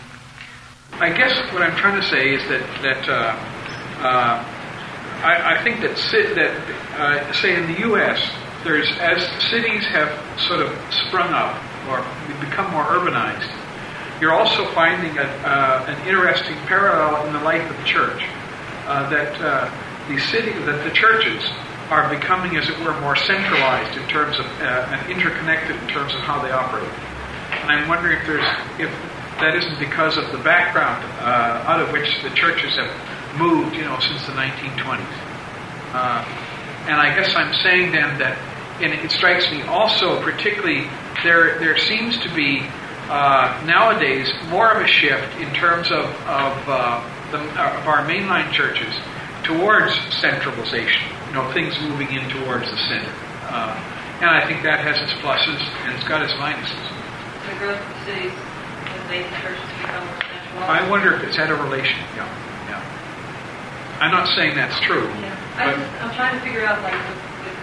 Yeah. I guess what I'm trying to say is that that uh, uh, I, I think that ci- that uh, say in the U S there's as cities have sort of sprung up or become more urbanized, you're also finding a, uh, an interesting parallel in the life of the church. Uh, that uh, the city, that the churches are becoming, as it were, more centralized in terms of uh, and interconnected in terms of how they operate. And I'm wondering if there's if that isn't because of the background uh, out of which the churches have moved, you know, since the nineteen twenties. Uh, and I guess I'm saying then that, and it strikes me also, particularly there there seems to be uh, nowadays more of a shift in terms of of uh, The, of our mainline churches towards centralization, you know, things moving in towards the center. Uh, and I think that has its pluses and it's got its minuses. The growth of cities has made the churches become more centralized. I wonder if it's had a relation. Yeah, yeah. I'm not saying that's true. Yeah. I just, I'm trying to figure out, like, with,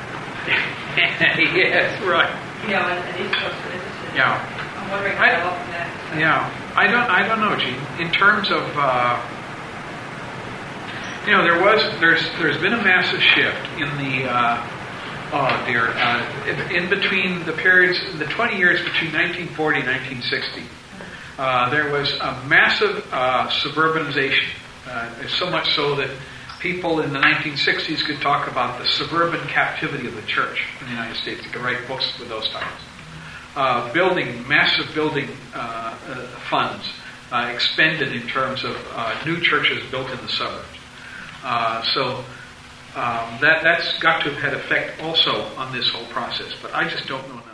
with yes, right. you know, an, an East Coast interested. Yeah. I'm wondering how I, often that. Yeah, I don't. I don't know, Gene. In terms of. Uh, You know, there was, there's, there's been a massive shift in the, uh, oh dear, uh, in, in between the periods, the twenty years between nineteen forty and nineteen sixty. Uh, there was a massive uh, suburbanization, uh, so much so that people in the nineteen sixties could talk about the suburban captivity of the church in the United States. They could write books with those titles. Uh, building, massive building uh, uh, funds uh, expended in terms of uh, new churches built in the suburbs. Uh, so um, that that's got to have had effect also on this whole process, but I just don't know.